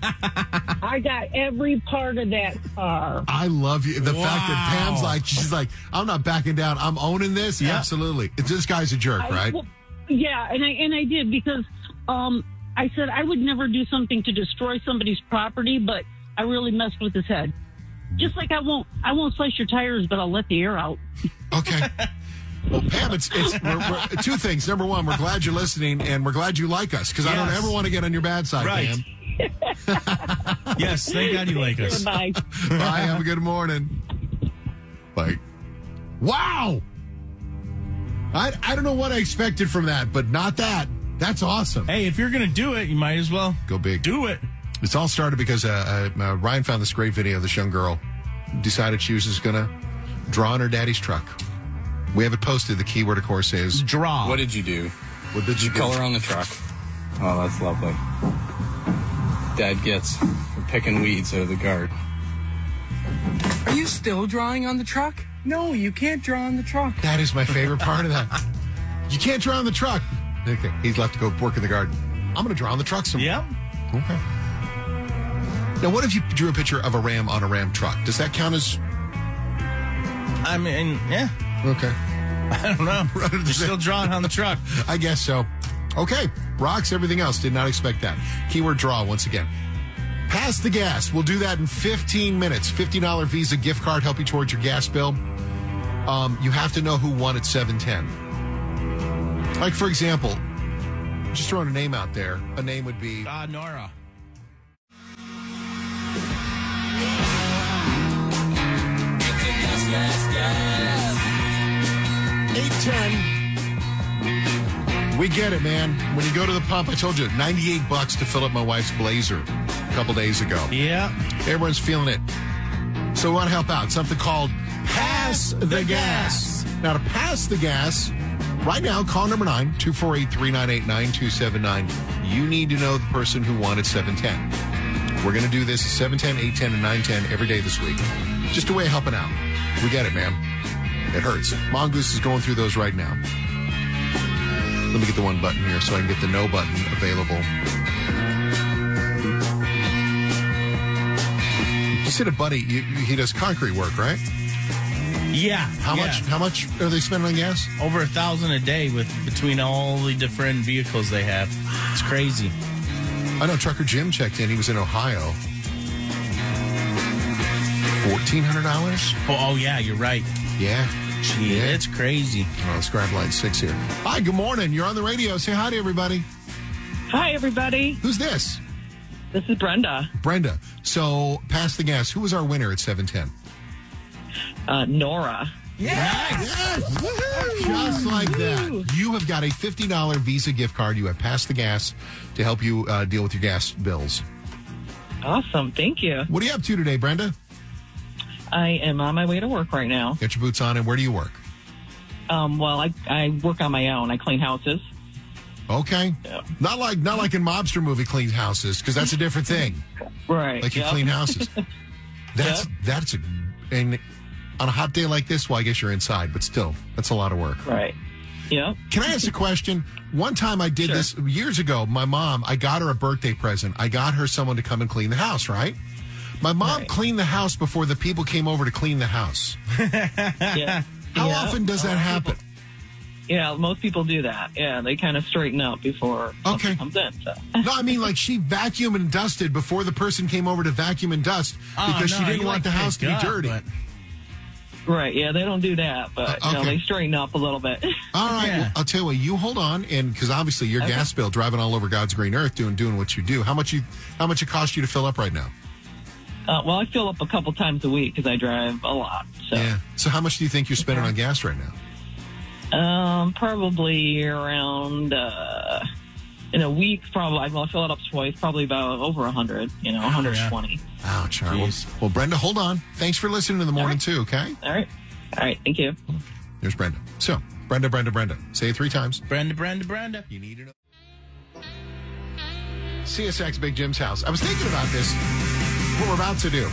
S10: I got every part of that car.
S1: I love you. The
S2: Wow.
S1: fact that Pam's like, she's like, I'm not backing down. I'm owning this.
S2: Yeah.
S1: Absolutely. This guy's a jerk,
S10: I-
S1: right?
S10: well, yeah, and I and I did because um, I said I would never do something to destroy somebody's property, but I really messed with his head. Just like I won't, I won't slice your tires, but I'll let the air out.
S1: Okay. Well, Pam, it's, it's we're, we're, two things. Number one, we're glad you're listening, and we're glad you like us, because I don't
S2: Yes.
S1: ever want to get on your bad side,
S2: Right.
S1: Pam.
S2: Yes, thank God you like us.
S10: Bye.
S1: Bye. Have a good morning. Bye. Wow. I, I don't know what I expected from that, but not that. That's awesome.
S2: Hey, if you're going to do it, you might as well
S1: Go big.
S2: do it.
S1: It's all started because uh, uh, uh, Ryan found this great video of this young girl decided she was just going to draw on her daddy's truck. We have it posted. The keyword, of course, is
S2: Draw.
S11: What did you do?
S1: What did
S11: Did you
S1: you do?
S11: color on the truck? Oh, that's lovely. Dad gets for picking weeds out of the garden. Are you still drawing on the truck? No, you can't draw on the truck.
S1: That is my favorite part of that. You can't draw on the truck. Okay, he's left to go work in the garden. I'm going to draw on the truck some
S2: Yeah.
S1: Okay. Now, what if you drew a picture of a ram on a ram truck? Does that count as...
S2: I mean, yeah.
S1: Okay.
S2: I don't know. You're still drawing on the truck.
S1: I guess so. Okay. Rocks, everything else. Did not expect that. Keyword draw once again. Pass the gas. We'll do that in fifteen minutes. fifty dollars Visa gift card, help you towards your gas bill. Um, you have to know who won at seven ten. Like, for example, just throwing a name out there, a name would be...
S2: Ah, Nora.
S1: eight ten. We get it, man. When you go to the pump, I told you, ninety-eight bucks to fill up my wife's Blazer a couple days ago.
S2: Yeah.
S1: Everyone's feeling it. So we want to help out. Something called Pass the Gas. Now, to pass the gas, right now, call number nine, two four eight, three nine eight, nine two seven nine. You need to know the person who won at seven ten. We're going to do this at seven ten, eight ten, and nine ten every day this week. Just a way of helping out. We get it, man. It hurts. Mongoose is going through those right now. Let me get the one button here so I can get the no button available. You said a buddy, you, he does concrete work, right?
S2: Yeah.
S1: How
S2: yeah.
S1: much? How much are they spending on gas?
S2: Over a thousand a day with between all the different vehicles they have. It's crazy.
S1: I know Trucker Jim checked in. He was in Ohio. fourteen hundred dollars?
S2: Oh, oh, yeah, you're right.
S1: Yeah.
S2: Gee,
S1: Yeah.
S2: it's crazy.
S1: Oh, let's grab line six here. Hi, good morning. You're on the radio. Say hi to everybody.
S24: Hi, everybody.
S1: Who's this?
S24: This is Brenda.
S1: Brenda. So, pass the gas. Who was our winner at seven ten?
S24: Uh, Nora.
S1: Yes! Just like that. You have got a fifty dollars Visa gift card. You have passed the gas to help you uh, deal with your gas bills.
S24: Awesome. Thank you.
S1: What are you up to today, Brenda?
S24: I am on my way to work right now.
S1: Get your boots on, and where do you work?
S24: Um, well, I, I work on my own. I clean houses.
S1: Okay.
S24: Yeah.
S1: Not like not like in Mobster movie clean houses, because that's a different thing.
S24: Right.
S1: Like you
S24: Yep.
S1: clean houses. That's
S24: Yep.
S1: that's a and on a hot day like this, well, I guess you're inside, but still, that's a lot of work.
S24: Right. Yep.
S1: Can I ask a question? One time I did
S24: Sure.
S1: this years ago. My mom, I got her a birthday present. I got her someone to come and clean the house, right? My mom
S24: Right.
S1: cleaned the house before the people came over to clean the house.
S24: Yeah.
S1: How
S24: Yeah.
S1: often does that happen?
S24: Yeah, most people do that. Yeah, they kind of straighten up before
S1: Okay.
S24: something comes in. So.
S1: No, I mean, like, she vacuumed and dusted before the person came over to vacuum and dust
S2: Oh,
S1: because
S2: no,
S1: she didn't
S2: you
S1: want
S2: like
S1: the house to
S2: pick
S1: be
S2: up,
S1: dirty.
S2: but-
S24: Right, yeah, they don't do that, but
S1: Uh,
S24: you know,
S1: okay.
S24: they straighten up a little bit.
S1: All right,
S2: Yeah.
S1: well, I'll tell you what. You hold on, and because obviously your
S24: Okay.
S1: gas bill driving all over God's green earth, doing doing what you do. How much you? How much it cost you to fill up right now?
S24: Uh, well, I fill up a couple times a week because I drive a lot. So,
S1: Yeah. So how much do you think you're spending on gas right now?
S24: um, probably around uh, in a week. Probably, well, I fill it up twice. Probably about over a hundred. You know, one hundred twenty.
S1: Ouch. All right. Well,
S2: Jeez.
S1: well, Brenda, hold on. Thanks for listening in the morning too. Okay.
S24: All right, all right. Thank you.
S1: There's Brenda. So Brenda, Brenda, Brenda. Say it three times.
S2: Brenda, Brenda, Brenda.
S1: You need to know. C S X Big Jim's house. I was thinking about this. What we're about to do.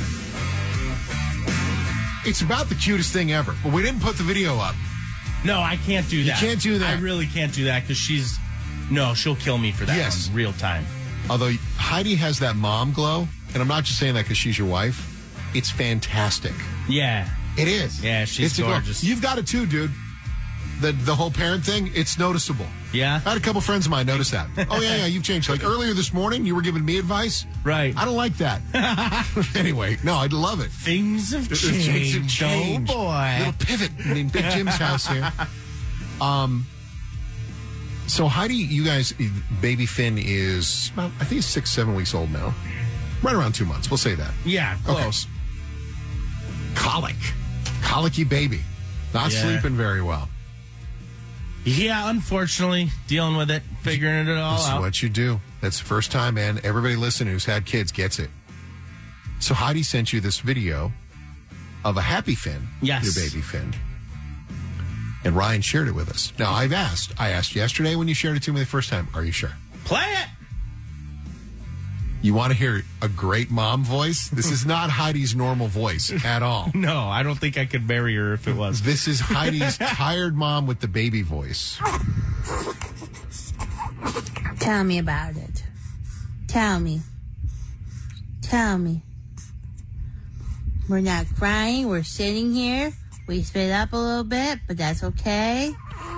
S1: It's about the cutest thing ever, but we didn't put the video up.
S2: No, I can't do that.
S1: can't do that.
S2: I really can't do that because she's. No, she'll kill me for that
S1: Yes.
S2: one, real time.
S1: Although, Heidi has that mom glow, and I'm not just saying that because she's your wife. It's fantastic.
S2: Yeah.
S1: It is.
S2: Yeah, she's
S1: it's a glow.
S2: gorgeous.
S1: You've got it too, dude. The the whole parent thing, it's noticeable.
S2: Yeah?
S1: I had a couple friends of mine notice that. Oh, yeah, yeah, you've changed. Like earlier this morning, you were giving me advice.
S2: Right.
S1: I don't like that. Anyway, no, I love it.
S2: Things have
S1: Things
S2: changed.
S1: have changed.
S2: Oh, boy.
S1: Little pivot in Big Jim's house here. Um, so Heidi, you guys, baby Finn is, about, I think he's six, seven weeks old now. Right around two months. We'll say that.
S2: Yeah, close.
S1: Okay. Colic. Colicky baby. Not
S2: Yeah.
S1: sleeping very well.
S2: Yeah, unfortunately, dealing with it, figuring it all
S1: This is
S2: out.
S1: what you do. That's the first time, man. Everybody listening who's had kids gets it. So Heidi sent you this video of a happy Finn.
S2: Yes.
S1: Your baby Finn. And Ryan shared it with us. Now, I've asked. I asked yesterday when you shared it to me the first time, are you sure?
S2: Play it!
S1: You want to hear a great mom voice? This is not Heidi's normal voice at all.
S2: No, I don't think I could marry her if it was.
S1: This is Heidi's tired mom with the baby voice.
S12: Tell me about it. Tell me. Tell me. We're not crying. We're sitting here. We split up a little bit, but that's okay.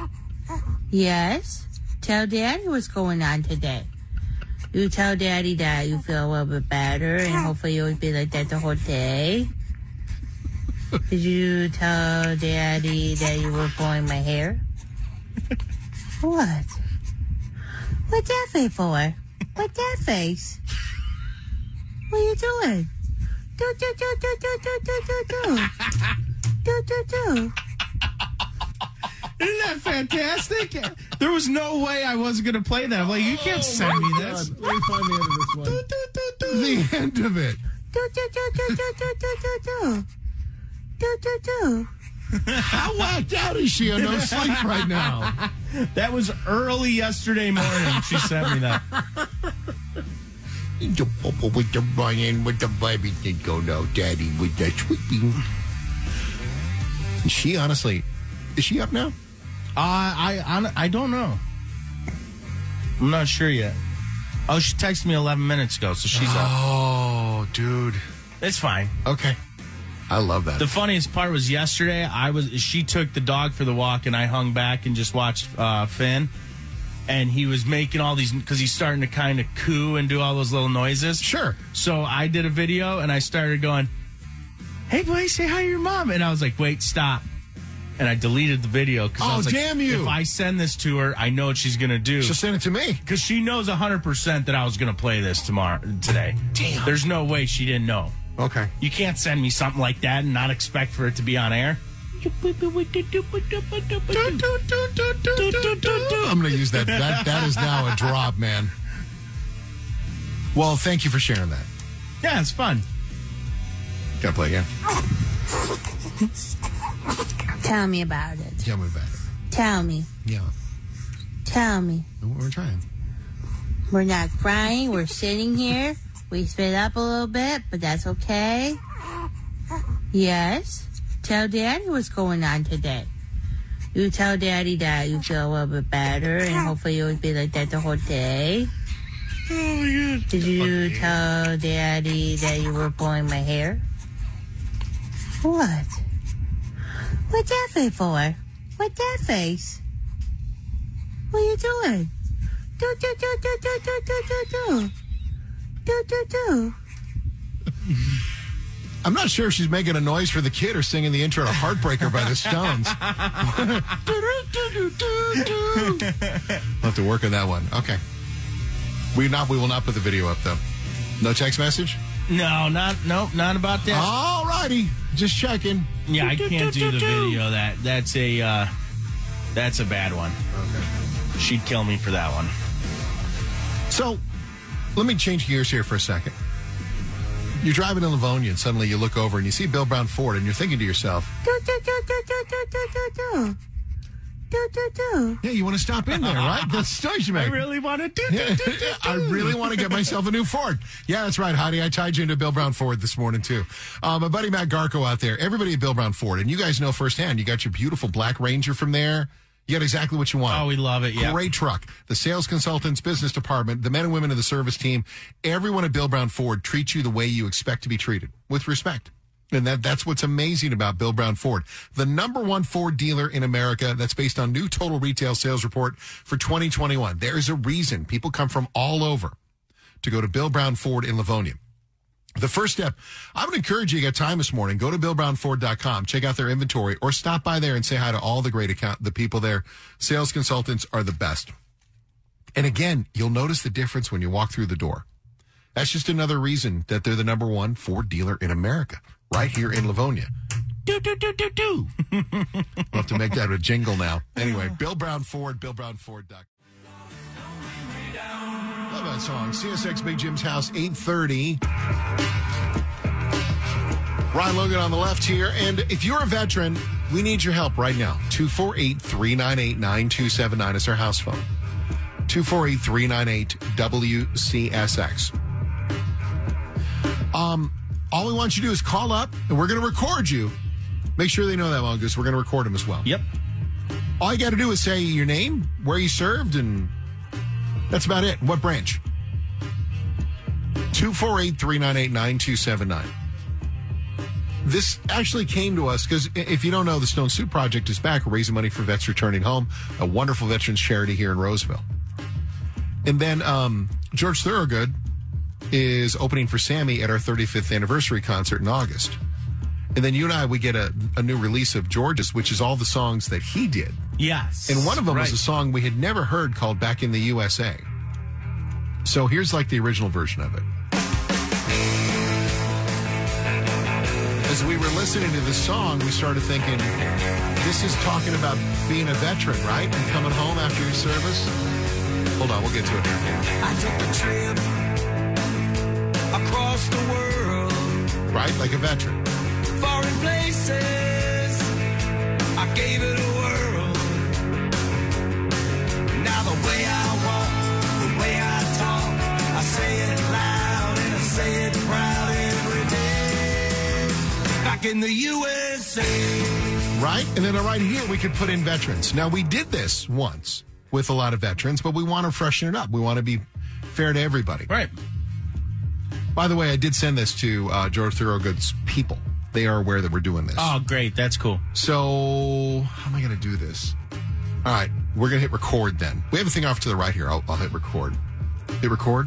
S12: Yes. Tell Daddy what's going on today. You tell Daddy that you feel a little bit better, and hopefully you'll be like that the whole day. Did you tell Daddy that you were pulling my hair? What? What's that face for? What's that face? What are you doing? Do, do, do, do, do, do, do, do, do. Do, do, do.
S2: Isn't that fantastic? There was no way I wasn't going to play that. I'm like, you can't send me this.
S1: Let me find the end of this one.
S2: Do, do, do, do.
S1: The end of it.
S12: Do, do, do, do, do, do, do, do, do. Do, do, do.
S1: How whacked out is she on no sleep right now?
S2: That was early yesterday morning. She sent me that.
S1: The papa with the Ryan with the baby did go now, Daddy with the tweaking. She honestly, is she up now?
S2: Uh, I, I I don't know. I'm not sure yet. Oh, she texted me eleven minutes ago, so she's up.
S1: Oh, dude.
S2: It's fine.
S1: Okay. I love that.
S2: The funniest part was yesterday. I was she took the dog for the walk, and I hung back and just watched uh, Finn. And he was making all these because he's starting to kind of coo and do all those little noises.
S1: Sure.
S2: So I did a video and I started going, "Hey, boy, say hi to your mom." And I was like, "Wait, stop." And I deleted the video because I
S1: Oh,
S2: was like,
S1: damn you.
S2: if I send this to her, I know what she's going to do.
S1: She'll send it to me.
S2: Because she knows one hundred percent that I was going to play this tomorrow, today.
S1: Damn.
S2: There's no way she didn't know.
S1: Okay.
S2: You can't send me something like that and not expect for it to be on air.
S1: I'm going to use that. That That is now a drop, man. Well, thank you for sharing that.
S2: Yeah, it's fun.
S1: Gotta play again.
S12: Tell me about it.
S1: Tell me about it.
S12: Tell me.
S1: Yeah.
S12: Tell me.
S1: We're trying.
S12: We're not crying. We're sitting here. We split up a little bit, but that's okay. Yes. Tell Daddy what's going on today. You tell Daddy that you feel a little bit better, and hopefully you'll be like that the whole day.
S2: Oh, my God.
S12: Did you tell Daddy that you were pulling my hair? What? What's that face for? What's that face? What are you doing? Do, do, do, do, do, do, do, do, do. Do, do, do.
S1: I'm not sure if she's making a noise for the kid or singing the intro to Heartbreaker by the Stones. We'll have to work on that one. Okay. We not. We will not put the video up, though. No text message?
S2: No, not nope, not about that.
S1: All righty. Just checking.
S2: Yeah, I can't do the video. That that's a uh, that's a bad one.
S1: Okay.
S2: She'd kill me for that one.
S1: So, let me change gears here for a second. You're driving in Livonia, and suddenly you look over and you see Bill Brown Ford, and you're thinking to yourself,
S12: Do, do, do, do, do, do, do, do, do. Do, do, do.
S1: "Yeah, you want to stop in there, right? That's the noise you
S2: I
S1: make."
S2: really want to do, do, do, do, do.
S1: I really want to get myself a new Ford. Yeah, that's right, Heidi. I tied you into Bill Brown Ford this morning, too. Uh, my buddy Matt Garco out there, everybody at Bill Brown Ford, and you guys know firsthand, you got your beautiful black Ranger from there. You got exactly what you want.
S2: Oh, we love it, yeah.
S1: Great truck. The sales consultants, business department, the men and women of the service team, everyone at Bill Brown Ford treats you the way you expect to be treated, with respect. And that, that's what's amazing about Bill Brown Ford. The number one Ford dealer in America, that's based on new total retail sales report for twenty twenty-one. There's a reason people come from all over to go to Bill Brown Ford in Livonia. The first step, I would encourage you to get time this morning. Go to bill brown ford dot com, check out their inventory, or stop by there and say hi to all the great account, the people there. Sales consultants are the best. And again, you'll notice the difference when you walk through the door. That's just another reason that they're the number one Ford dealer in America, right here in Livonia. Do, do, do, do, do. We'll have to make that a jingle now. Anyway, Bill Brown Ford, bill brown ford dot com. Love that song. C S X Big Jim's House, eight thirty. Ryan Logan on the left here. And if you're a veteran, we need your help right now. two four eight, three nine eight, nine two seven nine is our house phone. two four eight, three nine eight, W C S X. Um, all we want you to do is call up, and we're going to record you. Make sure they know that, Mongoose. We're going to record them as well.
S2: Yep.
S1: All you got to do is say your name, where you served, and that's about it. What branch? two four eight, three nine eight, nine two seven nine. This actually came to us because if you don't know, the Stone Soup Project is back. We're raising money for vets returning home, a wonderful veterans charity here in Roseville. And then um, George Thorogood is opening for Sammy at our thirty-fifth anniversary concert in August. And then you and I, we get a, a new release of George's, which is all the songs that he did.
S2: Yes.
S1: And one of them
S2: right.
S1: was a song we had never heard called Back in the U S A. So here's like the original version of it. As we were listening to this song, we started thinking, this is talking about being a veteran, right? And coming home after your service. Hold on, we'll get to it here.
S8: I took a trip across the world.
S1: Right, like a veteran.
S8: Foreign places, I gave it a whirl. Now the way I walk, the way I talk, I say it loud and I say it proud every day. Back in the U S A.
S1: Right? And then right here, we could put in veterans. Now, we did this once with a lot of veterans, but we want to freshen it up. We want to be fair to everybody.
S2: Right.
S1: By the way, I did send this to uh, George Thorogood's people. They are aware that we're doing this.
S2: Oh, great. That's cool.
S1: So, how am I going to do this? All right. We're going to hit record then. We have a thing off to the right here. I'll, I'll hit record. Hit record.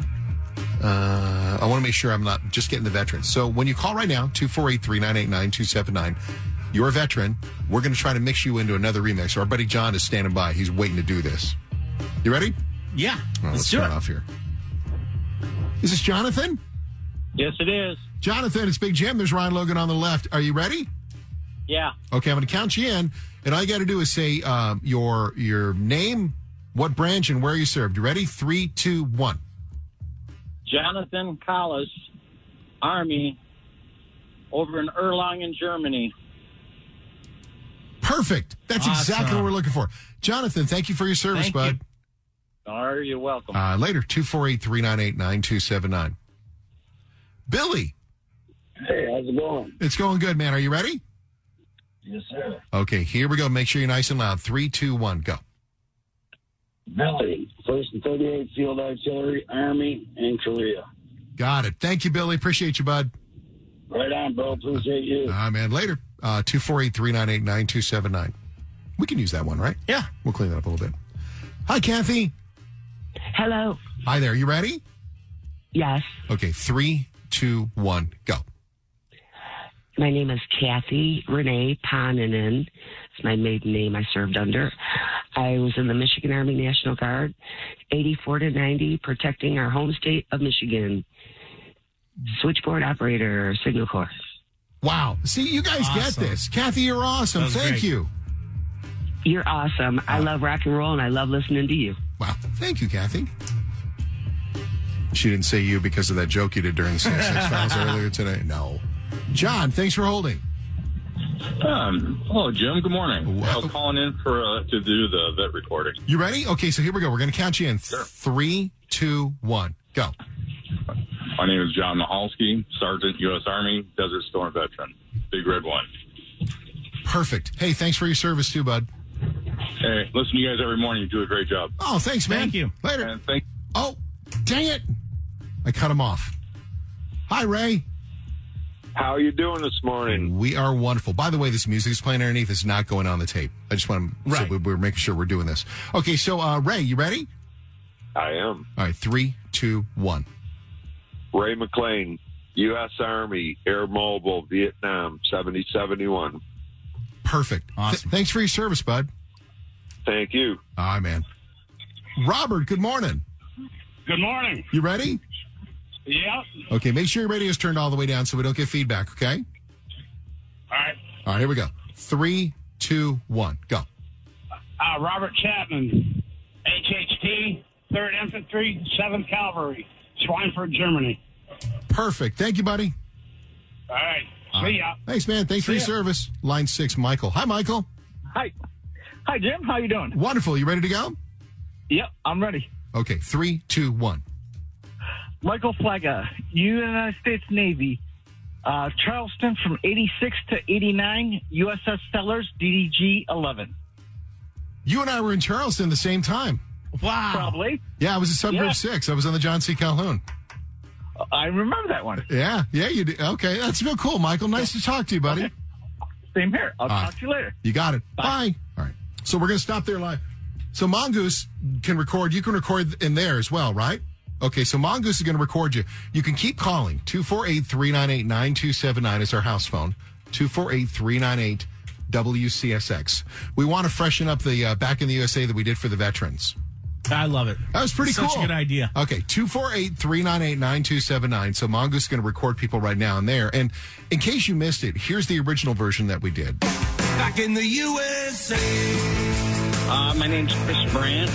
S1: Uh, I want to make sure I'm not just getting the veterans. So, when you call right now, two four eight, three nine eight, nine two seven nine, you're a veteran. We're going to try to mix you into another remix. Our buddy John is standing by. He's waiting to do this. You ready?
S2: Yeah.
S1: All right,
S2: let's
S1: let's
S2: do
S1: start
S2: it.
S1: off here. Is this Jonathan?
S13: Yes, it is.
S1: Jonathan, it's Big Jim. There's Ryan Logan on the left. Are you ready?
S13: Yeah.
S1: Okay, I'm going to count you in, and all you got to do is say um, your your name, what branch, and where you served. You ready? Three, two, one.
S13: Jonathan Collis, Army, over in Erlangen, Germany.
S1: Perfect. That's
S13: Awesome.
S1: exactly what we're looking for. Jonathan, thank you for your service,
S13: Thank
S1: bud.
S13: you. All right, you're welcome.
S1: Uh, later, two four eight, three nine eight, nine two seven nine. Billy.
S14: Hey, how's it going?
S1: It's going good, man. Are you ready?
S14: Yes, sir.
S1: Okay, here we go. Make sure you're nice and loud. Three, two, one, go.
S14: Billy, first and thirty-eighth Field Artillery, Army, and Korea.
S1: Got it. Thank you, Billy. Appreciate you, bud.
S14: Right on, bro. Appreciate you.
S1: Ah, man. Later. Uh, two four eight, three nine eight, nine two seven nine. We can use that one, right?
S2: Yeah.
S1: We'll clean that up a little bit. Hi, Kathy.
S15: Hello.
S1: Hi there. You ready?
S15: Yes.
S1: Okay, three, two, one, go.
S15: My name is Kathy Renee Paninen. It's my maiden name I served under. I was in the Michigan Army National Guard, eighty-four to ninety, protecting our home state of Michigan. Switchboard operator, Signal Corps.
S1: Wow. See, you guys
S15: Awesome.
S1: get this. Kathy, you're awesome.
S15: That was
S1: Thank
S15: great.
S1: you.
S15: You're awesome. I love rock and roll, and I love listening to you.
S1: Wow. Thank you, Kathy. She didn't say you because of that joke you did during the C S X Files earlier today. No. John, thanks for holding.
S16: Um, hello, Jim. Good morning. I was calling in for uh, to do the vet recording.
S1: You ready? Okay, so here we go. We're going to count you in.
S16: Sure.
S1: Three, two, one, go.
S16: My name is John Mahalski, Sergeant, U S Army, Desert Storm veteran. Big Red One.
S1: Perfect. Hey, thanks for your service too, bud.
S16: Hey, listen to you guys every morning. You do a great job.
S1: Oh, thanks, man.
S2: Thank you.
S1: Later.
S16: And thank
S1: Oh, dang it. I cut him off. Hi, Ray.
S7: How are you doing this morning?
S1: We are wonderful. By the way, this music is playing underneath. It's not going on the tape. I just want to,
S2: Right.
S1: so we- we're making sure we're doing this. Okay, so, uh, Ray, you ready?
S7: I am.
S1: All right, three, two, one.
S7: Ray McLean, U S Army, Air Mobile, Vietnam, seventy seventy-one.
S1: Perfect.
S2: Awesome.
S1: Th- thanks for your service, bud.
S7: Thank you.
S1: All right, man. Robert, good morning.
S17: Good morning.
S1: You ready?
S17: Yep.
S1: Okay, make sure your radio is turned all the way down so we don't get feedback, okay?
S17: All right.
S1: All right, here we go. Three, two, one, go.
S17: Uh, Robert Chapman, H H T, third Infantry, seventh Cavalry, Schweinfurt, Germany.
S1: Perfect. Thank you, buddy.
S17: All right.
S1: All
S17: See
S1: right.
S17: ya.
S1: Thanks, man. Thanks for
S17: See
S1: your
S17: ya.
S1: service. Line six, Michael. Hi, Michael.
S18: Hi. Hi, Jim. How you doing?
S1: Wonderful. You ready to go?
S18: Yep, I'm ready.
S1: Okay, three, two, one.
S18: Michael Flagga, United States Navy, uh, Charleston from eighty-six to eighty-nine, U S S Stellars, D D G eleven.
S1: You and I were in Charleston at the same time.
S2: Wow.
S18: Probably.
S1: Yeah, I was at Subgroup
S18: Yeah.
S1: six. I was on the John C. Calhoun.
S18: I remember that one.
S1: Yeah, yeah, you did. Okay, that's real cool, Michael. Nice to talk to you, buddy.
S18: Okay. Same here. I'll
S1: All
S18: talk
S1: right.
S18: to you later.
S1: You got it. Bye.
S18: Bye.
S1: All right. So we're going to stop there live. So Mongoose can record. You can record in there as well, right? Okay, so Mongoose is going to record you. You can keep calling. two four eight, three nine eight, nine two seven nine is our house phone. two four eight, three nine eight, W C S X. We want to freshen up the uh, Back in the U S A that we did for the veterans.
S2: I love it.
S1: That was pretty
S2: Such
S1: cool.
S2: a good idea.
S1: Okay, two four eight, three nine eight, nine two seven nine. So Mongoose is going to record people right now and there. And in case you missed it, here's the original version that we did.
S8: Back in the U S A.
S13: Uh, my name's Chris Brandt.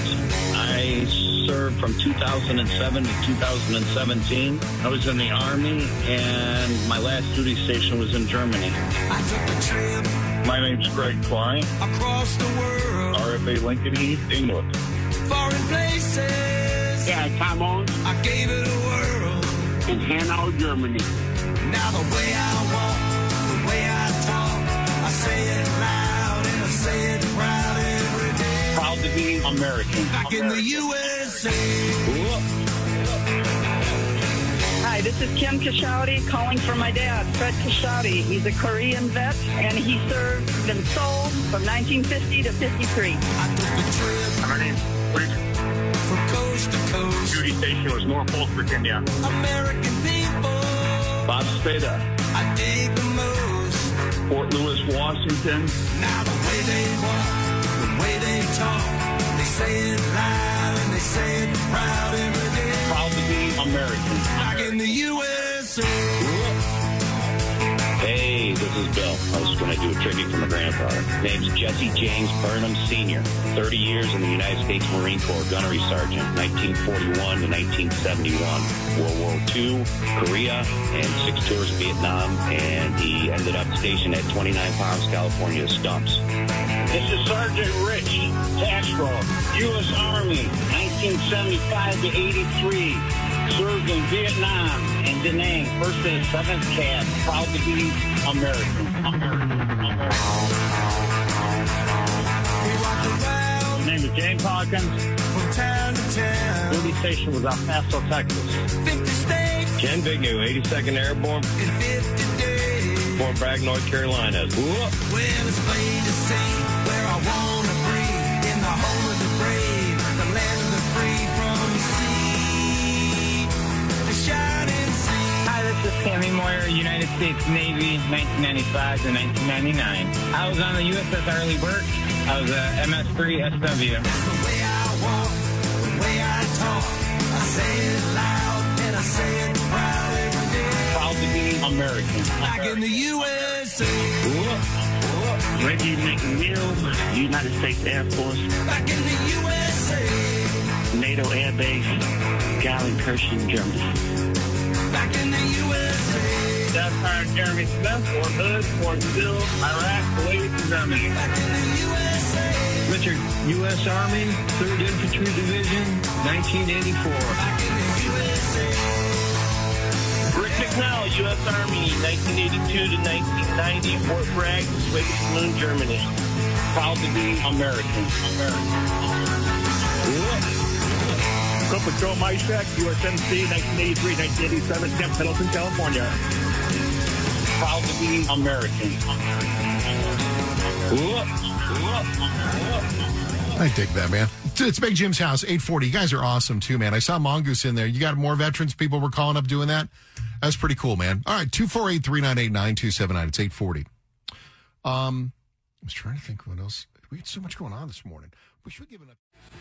S13: I served from two thousand seven to two thousand seventeen. I was in the Army, and my last duty station was in Germany.
S8: I took a trip
S16: My name's Greg Klein,
S8: across the world,
S16: R F A Lincoln Heath, England.
S8: foreign places.
S5: Yeah, Tom Owens
S8: I gave it a whirl.
S5: in Hanau, Germany.
S8: Now the way I walk, the way I talk, I say it loud and I say it proud every day.
S5: Proud to be American.
S8: Back in the U S A.
S22: Hi, this is Kim Kashouti calling for my dad, Fred Kashouti. He's a Korean vet, and he served in Seoul from nineteen fifty to fifty-three.
S8: I took a trip
S5: My name's Rick.
S8: from coast to coast.
S5: Duty station was Norfolk, Virginia.
S8: American people,
S13: Bob Spada,
S8: I dig the most.
S13: Fort Lewis, Washington.
S8: Now the way they walk, the way they talk, they say it loud and they say it proud every day.
S5: Proud to be American.
S8: Back in the U S A.
S13: Hey, this is Bill. I was going to do a tribute for my grandfather. Name's Jesse James Burnham Senior thirty years in the United States Marine Corps Gunnery Sergeant, nineteen forty-one to nineteen seventy-one. World War Two, Korea, and six tours of Vietnam. And he ended up stationed at twenty-nine Palms, California, Stumps.
S5: This is Sergeant Rich Castro, U S Army, nineteen seventy-five to eighty-three. Served in Vietnam and Da Nang, first and seventh Cat. Proud to be American. American. American.
S8: We walked around
S5: My name is James Hawkins.
S8: from town to town.
S5: Duty station was El Paso, Texas.
S8: fifty states
S13: Ken Vignew, eighty-second Airborne,
S8: in fifty days.
S13: Fort Bragg, North Carolina. Whoop.
S8: Well, it's plain to see where I want to breathe. In the home of the brave, the land of the free from the sea. The shining sea.
S19: Hi, this is Sammy Moyer, United States Navy, nineteen ninety-five to nineteen ninety-nine. I was on the U S S Arleigh Burke. I was a M S three S W.
S8: That's the way I walk, the way I talk. I say it loud and I say it proud every day.
S5: Proud to be American.
S8: Back in the U S A.
S5: Reggie McNeil, United States Air Force,
S8: Back in the U S A.
S5: NATO Air Base, Gallenkirchen, Germany.
S8: Back in the U S A.
S5: Staff Sergeant Jeremy Smith, Fort Hood, Fort Sill, Iraq, Kuwait, and Germany.
S8: Back in the U S A.
S11: Richard, U S Army, third Infantry Division, nineteen eighty-four.
S8: Back in the U S A.
S5: Rick McNell, U S Army, nineteen eighty-two to nineteen ninety, Fort Bragg, Swedish Moon, Germany. Proud to be American.
S17: Cup of Joe Myshak, U S M C, nineteen eighty-three, nineteen eighty-seven, Camp Pendleton, California.
S5: Proud to be American.
S1: I dig that, man. It's Big Jim's house, eight forty. You guys are awesome, too, man. I saw Mongoose in there. You got more veterans people were calling up doing that? That's pretty cool, man. All right, two four eight, three nine eight, nine two seven nine. It's eight forty. Um, I was trying to think what else. We had so much going on this morning. We should give it a...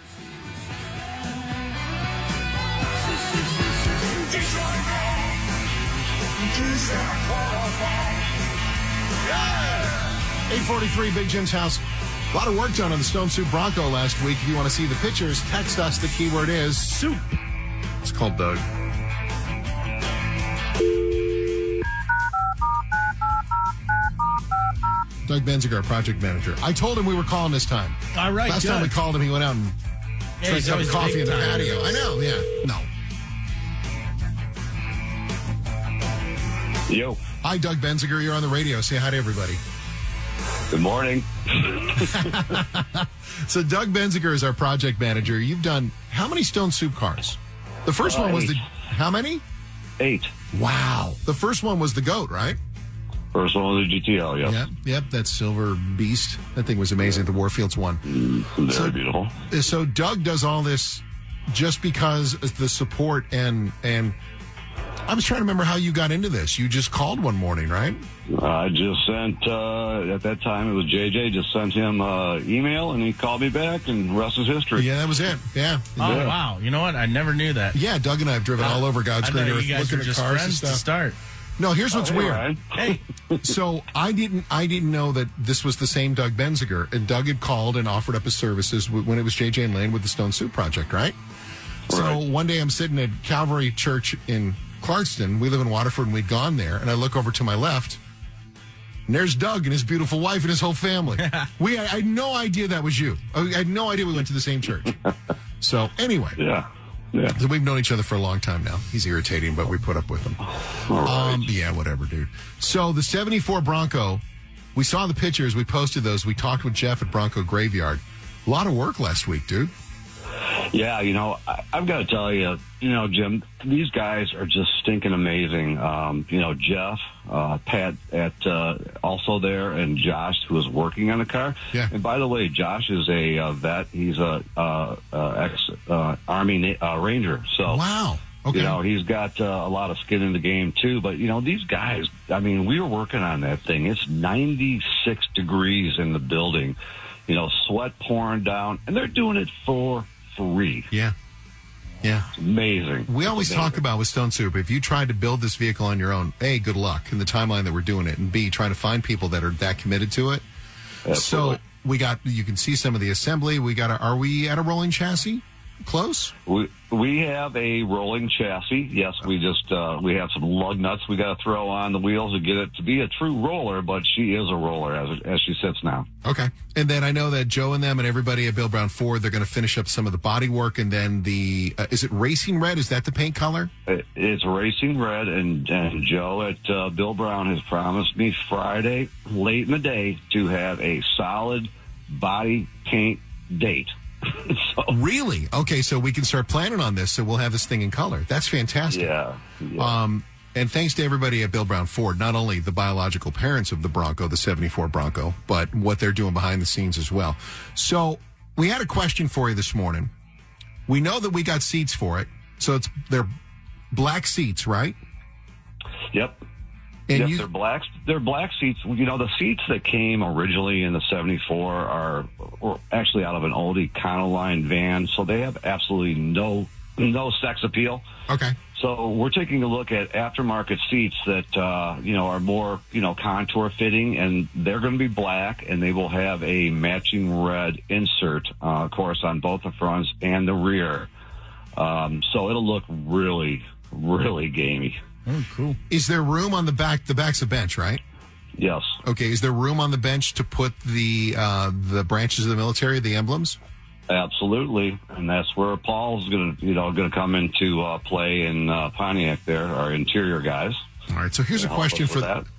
S1: eight forty-three, Big Jim's house. A lot of work done on the Stone Soup Bronco last week. If you want to see the pictures, text us. The keyword is soup. It's called Doug. Doug Benziger, project manager. I told him we were calling this time.
S2: All right,
S1: Last
S2: good.
S1: time we called him, he went out and
S2: Yeah,
S1: drank
S2: he's
S1: a cup of
S2: always
S1: coffee in the
S2: big time.
S1: patio. I know, yeah. No.
S7: Yo.
S1: Hi, Doug Benziger. You're on the radio. Say hi to everybody.
S7: Good morning.
S1: So Doug Benziger is our project manager. You've done how many Stone Soup cars? The first
S7: Uh,
S1: one was
S7: eight.
S1: the... How many?
S7: Eight.
S1: Wow. The first one was the GOAT, right?
S7: First one was the G T L, yep.
S1: Yep, yep, that silver beast. That thing was amazing. The Warfields one.
S7: Very
S1: so,
S7: beautiful.
S1: So Doug does all this just because of the support and and I was trying to remember how you got into this. You just called one morning, right?
S7: I just sent, uh, at that time it was J J, just sent him uh email and he called me back and rest is history.
S1: Yeah, that was it. Yeah.
S2: Oh,
S1: yeah.
S2: wow. You know what? I never knew that.
S1: Yeah, Doug and I have driven all over God's
S2: I
S1: green
S2: thought
S1: earth
S2: you guys
S1: looking
S2: were
S1: at
S2: just
S1: cars and
S2: friends to
S1: stuff.
S2: start.
S1: No, here's what's
S7: Oh, hey,
S1: weird.
S7: Ryan.
S2: Hey.
S1: So I didn't I didn't know that this was the same Doug Benziger, and Doug had called and offered up his services w- when it was J J and Lane with the Stone Soup Project, right? So
S7: Right.
S1: one day I'm sitting at Calvary Church in Clarkston. We live in Waterford, and we'd gone there, and I look over to my left, and there's Doug and his beautiful wife and his whole family. we I had no idea that was you. I had no idea we went to the same church. So anyway.
S7: Yeah. Yeah.
S1: So we've known each other for a long time now. He's irritating, but we put up with him.
S7: All right.
S1: Um, yeah, whatever, dude. So the seventy-four Bronco, we saw the pictures. We posted those. We talked with Jeff at Bronco Graveyard. A lot of work last week, dude.
S7: Yeah, you know, I, I've got to tell you, you know, Jim, these guys are just stinking amazing. Um, you know, Jeff, uh, Pat at uh, also there, and Josh, who was working on the car.
S1: Yeah.
S7: And by the way, Josh is a uh, vet. He's a uh, uh, ex uh, Army uh, Ranger. So
S1: Wow. Okay.
S7: You know, he's got uh, a lot of skin in the game, too. But, you know, these guys, I mean, we were working on that thing. It's ninety-six degrees in the building, you know, sweat pouring down, and they're doing it for free.
S1: Yeah. Yeah.
S7: It's amazing.
S1: We
S7: It's
S1: always
S7: amazing.
S1: talk about with Stone Soup, if you tried to build this vehicle on your own, A, good luck in the timeline that we're doing it, and B, trying to find people that are that committed to it.
S7: Absolutely.
S1: So we got, you can see some of the assembly. We got, a, are we at a rolling chassis? Close?
S7: We we have a rolling chassis. Yes, we just uh, we have some lug nuts we got to throw on the wheels to get it to be a true roller. But she is a roller as as she sits now.
S1: Okay. And then I know that Joe and them and everybody at Bill Brown Ford, they're going to finish up some of the body work. And then the, uh, is it racing red? Is that the paint color?
S7: It, it's racing red, and and Joe at uh, Bill Brown has promised me Friday late in the day to have a solid body paint date. So,
S1: Really? Okay. So we can start planning on this. So we'll have this thing in color. That's fantastic.
S7: yeah, yeah.
S1: Um, and thanks to everybody at Bill Brown Ford, not only the biological parents of the Bronco, the seventy-four Bronco, but what they're doing behind the scenes as well. So we had a question for you this morning. We know that we got seats for it. So it's they're black seats, right?
S7: Yep.
S1: And
S7: yep,
S1: you-
S7: they're black. They're black seats. You know, the seats that came originally in the seventy-four are, are actually out of an old Econoline van, so they have absolutely no no sex appeal.
S1: Okay.
S7: So we're taking a look at aftermarket seats that uh, you know are more you know contour fitting, and they're going to be black, and they will have a matching red insert, uh, of course, on both the fronts and the rear. Um, so it'll look really, really gamey.
S2: Oh, cool.
S1: Is there room on the back? The back's a bench, right?
S7: Yes.
S1: Okay. Is there room on the bench to put the uh, the branches of the military, the emblems?
S7: Absolutely, and that's where Paul's going to, you know, going to come into uh, play in uh, Pontiac. There, our interior guys.
S1: All right. So here's a
S7: Help
S1: question
S7: us
S1: for
S7: with that.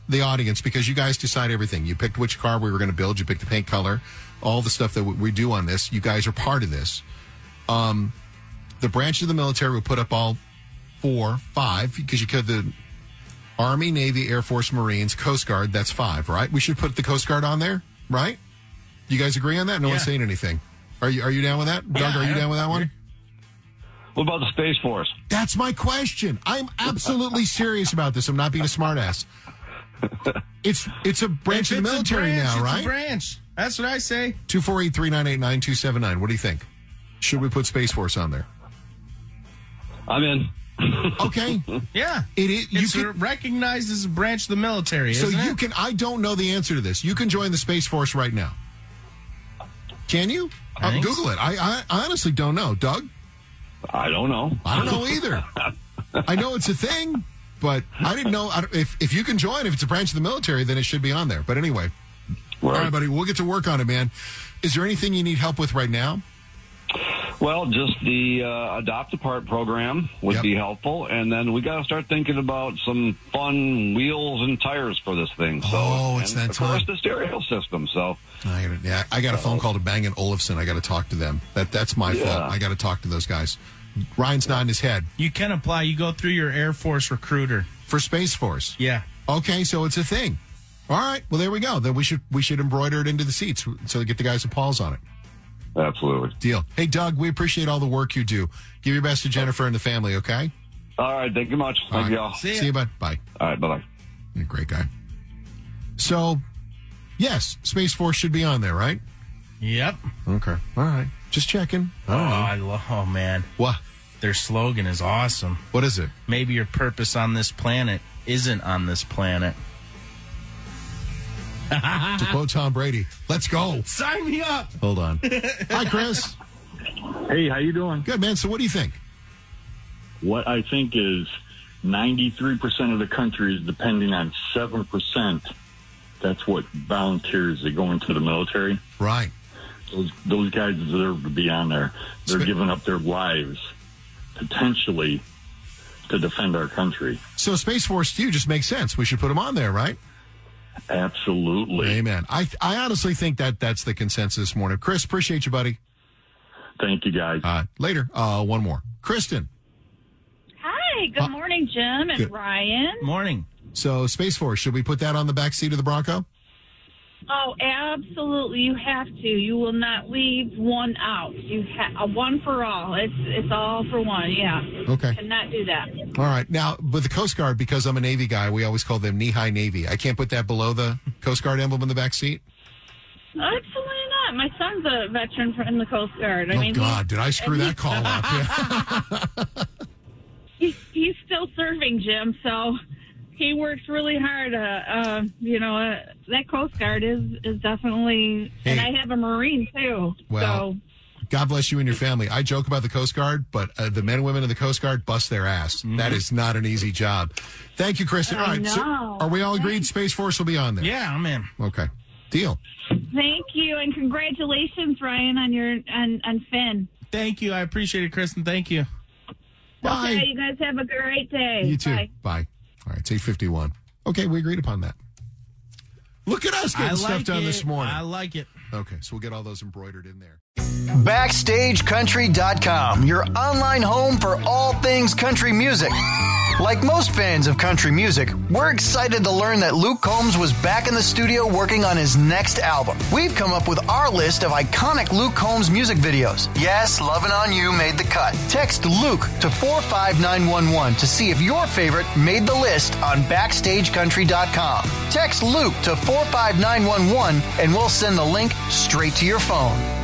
S1: the audience, because you guys decide everything. You picked which car we were going to build. You picked the paint color, all the stuff that we do on this. You guys are part of this. Um, the branch of the military will put up all four, five, because you could the Army, Navy, Air Force, Marines, Coast Guard. That's five, right? We should put the Coast Guard on there, right? You guys agree on that? No
S7: Yeah.
S1: one's saying anything. Are you Are you down with that, Doug?
S7: Yeah,
S1: are you down with that one?
S7: What about the Space Force?
S1: That's my question. I'm absolutely serious about this. I'm not being a smartass. It's it's a branch
S2: If
S1: of the
S2: it's a
S1: military
S2: branch,
S1: now,
S2: it's a
S1: right?
S2: branch. That's what I say.
S1: two four eight, three nine eight, nine two seven nine. What do you think? Should we put Space Force on there?
S7: I'm in.
S1: Okay.
S2: Yeah.
S1: It is. You
S2: It's
S1: can,
S2: recognized as a branch of the military,
S1: so
S2: isn't
S1: you
S2: it?
S1: can. I don't know the answer to this. You can join the Space Force right now. Can you?
S2: I
S1: Uh,
S2: think
S1: Google
S2: so.
S1: it. I, I honestly don't know. Doug?
S7: I don't know.
S1: I don't know either. I know it's a thing, but I didn't know. I don't- if, if you can join, if it's a branch of the military, then it should be on there. But anyway. All right, buddy. We'll get to work on it, man. Is there anything you need help with right now?
S7: Well, just the uh, Adopt a Part program would
S1: Yep.
S7: be helpful, and then we got to start thinking about some fun wheels and tires for this thing. So,
S1: Oh, it's
S7: and
S1: that
S7: of course,
S1: time.
S7: the stereo system. So,
S1: I gotta, yeah, I got a phone call to Bang and Olufsen. I got to talk to them. That That's my
S2: Yeah.
S1: fault. I got to talk to those guys. Ryan's nodding his head.
S2: You can apply. You go through your Air Force recruiter.
S1: For Space Force?
S2: Yeah.
S1: Okay, so it's a thing. All right. Well, there we go. Then we should we should embroider it into the seats so we get the guys with Paul's on it.
S7: absolutely.
S1: Deal. Hey, Doug, we appreciate all the work you do. Give your best to Jennifer and the family, okay?
S7: All right. Thank you much.
S1: All
S7: Thank
S1: right.
S7: you all.
S1: See you, bud. Bye.
S7: All right. Bye bye.
S1: You're a great guy. So, yes, Space Force should be on there, right?
S2: Yep.
S1: Okay. All right. Just checking. I
S2: Oh,
S1: don't know.
S2: I love. Oh man.
S1: What?
S2: Their slogan is awesome.
S1: What is it?
S2: Maybe your purpose on this planet isn't on this planet.
S1: To quote Tom Brady, let's go.
S2: Sign me up.
S1: Hold on. Hi, Chris.
S3: Hey, how you doing?
S1: Good, man. So what do you think?
S3: What I think is ninety-three percent of the country is depending on seven percent. That's what volunteers that go into the military.
S1: Right.
S3: Those, those guys deserve to be on there. They're giving up their lives, potentially, to defend our country.
S1: So Space Force to you just makes sense. We should put them on there, right?
S3: Absolutely.
S1: Amen. I I honestly think that that's the consensus this morning. Chris, appreciate you, buddy.
S3: Thank you, guys.
S1: Uh, later. Uh, one more. Kristen.
S9: Hi, good
S1: Uh,
S9: morning, Jim and
S1: good.
S9: Ryan.
S2: Morning.
S1: So Space Force, should we put that on the back seat of the Bronco?
S9: Oh, absolutely, you have to. You will not leave one out. You ha- a one for all. It's it's all for one. Yeah.
S1: Okay.
S9: Cannot do that.
S1: All right. Now, with the Coast Guard, because I'm a Navy guy, we always call them knee-high Navy. I can't put that below the Coast Guard emblem in the back seat?
S9: Absolutely not. My son's a veteran from the Coast Guard. I
S1: Oh,
S9: mean,
S1: God.
S9: he-
S1: Did I screw
S9: and
S1: that
S9: he-
S1: call up? Yeah.
S9: He's, he's still serving, Jim, so he works really hard. Uh, uh, you know, uh, that Coast Guard is, is definitely, and
S1: Hey.
S9: I have a Marine, too.
S1: Well,
S9: so,
S1: God bless you and your family. I joke about the Coast Guard, but uh, the men and women of the Coast Guard bust their ass. That is not an easy job. Thank you, Kristen. All
S9: I
S1: right. So
S9: know.
S1: are we all agreed Space Force will be on there?
S2: Yeah, I'm in.
S1: Okay. Deal.
S9: thank you, and congratulations, Ryan, on your, on, on Finn.
S2: Thank you. I appreciate it, Kristen. Thank you.
S1: Bye.
S9: Okay, you guys have a great day.
S1: You too.
S9: Bye.
S1: Bye. All right. It's eight fifty-one. Okay. We agreed upon that. Look at us getting
S2: I
S1: stuff
S2: like
S1: done
S2: it.
S1: this morning.
S2: I like it.
S1: Okay. So we'll get all those embroidered in there.
S20: Backstage Country dot com, your online home for all things country music. Like most fans of country music, we're excited to learn that Luke Combs was back in the studio working on his next album. We've come up with our list of iconic Luke Combs music videos. Yes, Lovin' on You made the cut. Text Luke to four five nine one one to see if your favorite made the list on Backstage Country dot com. Text Luke to four five nine one one and we'll send the link straight to your phone.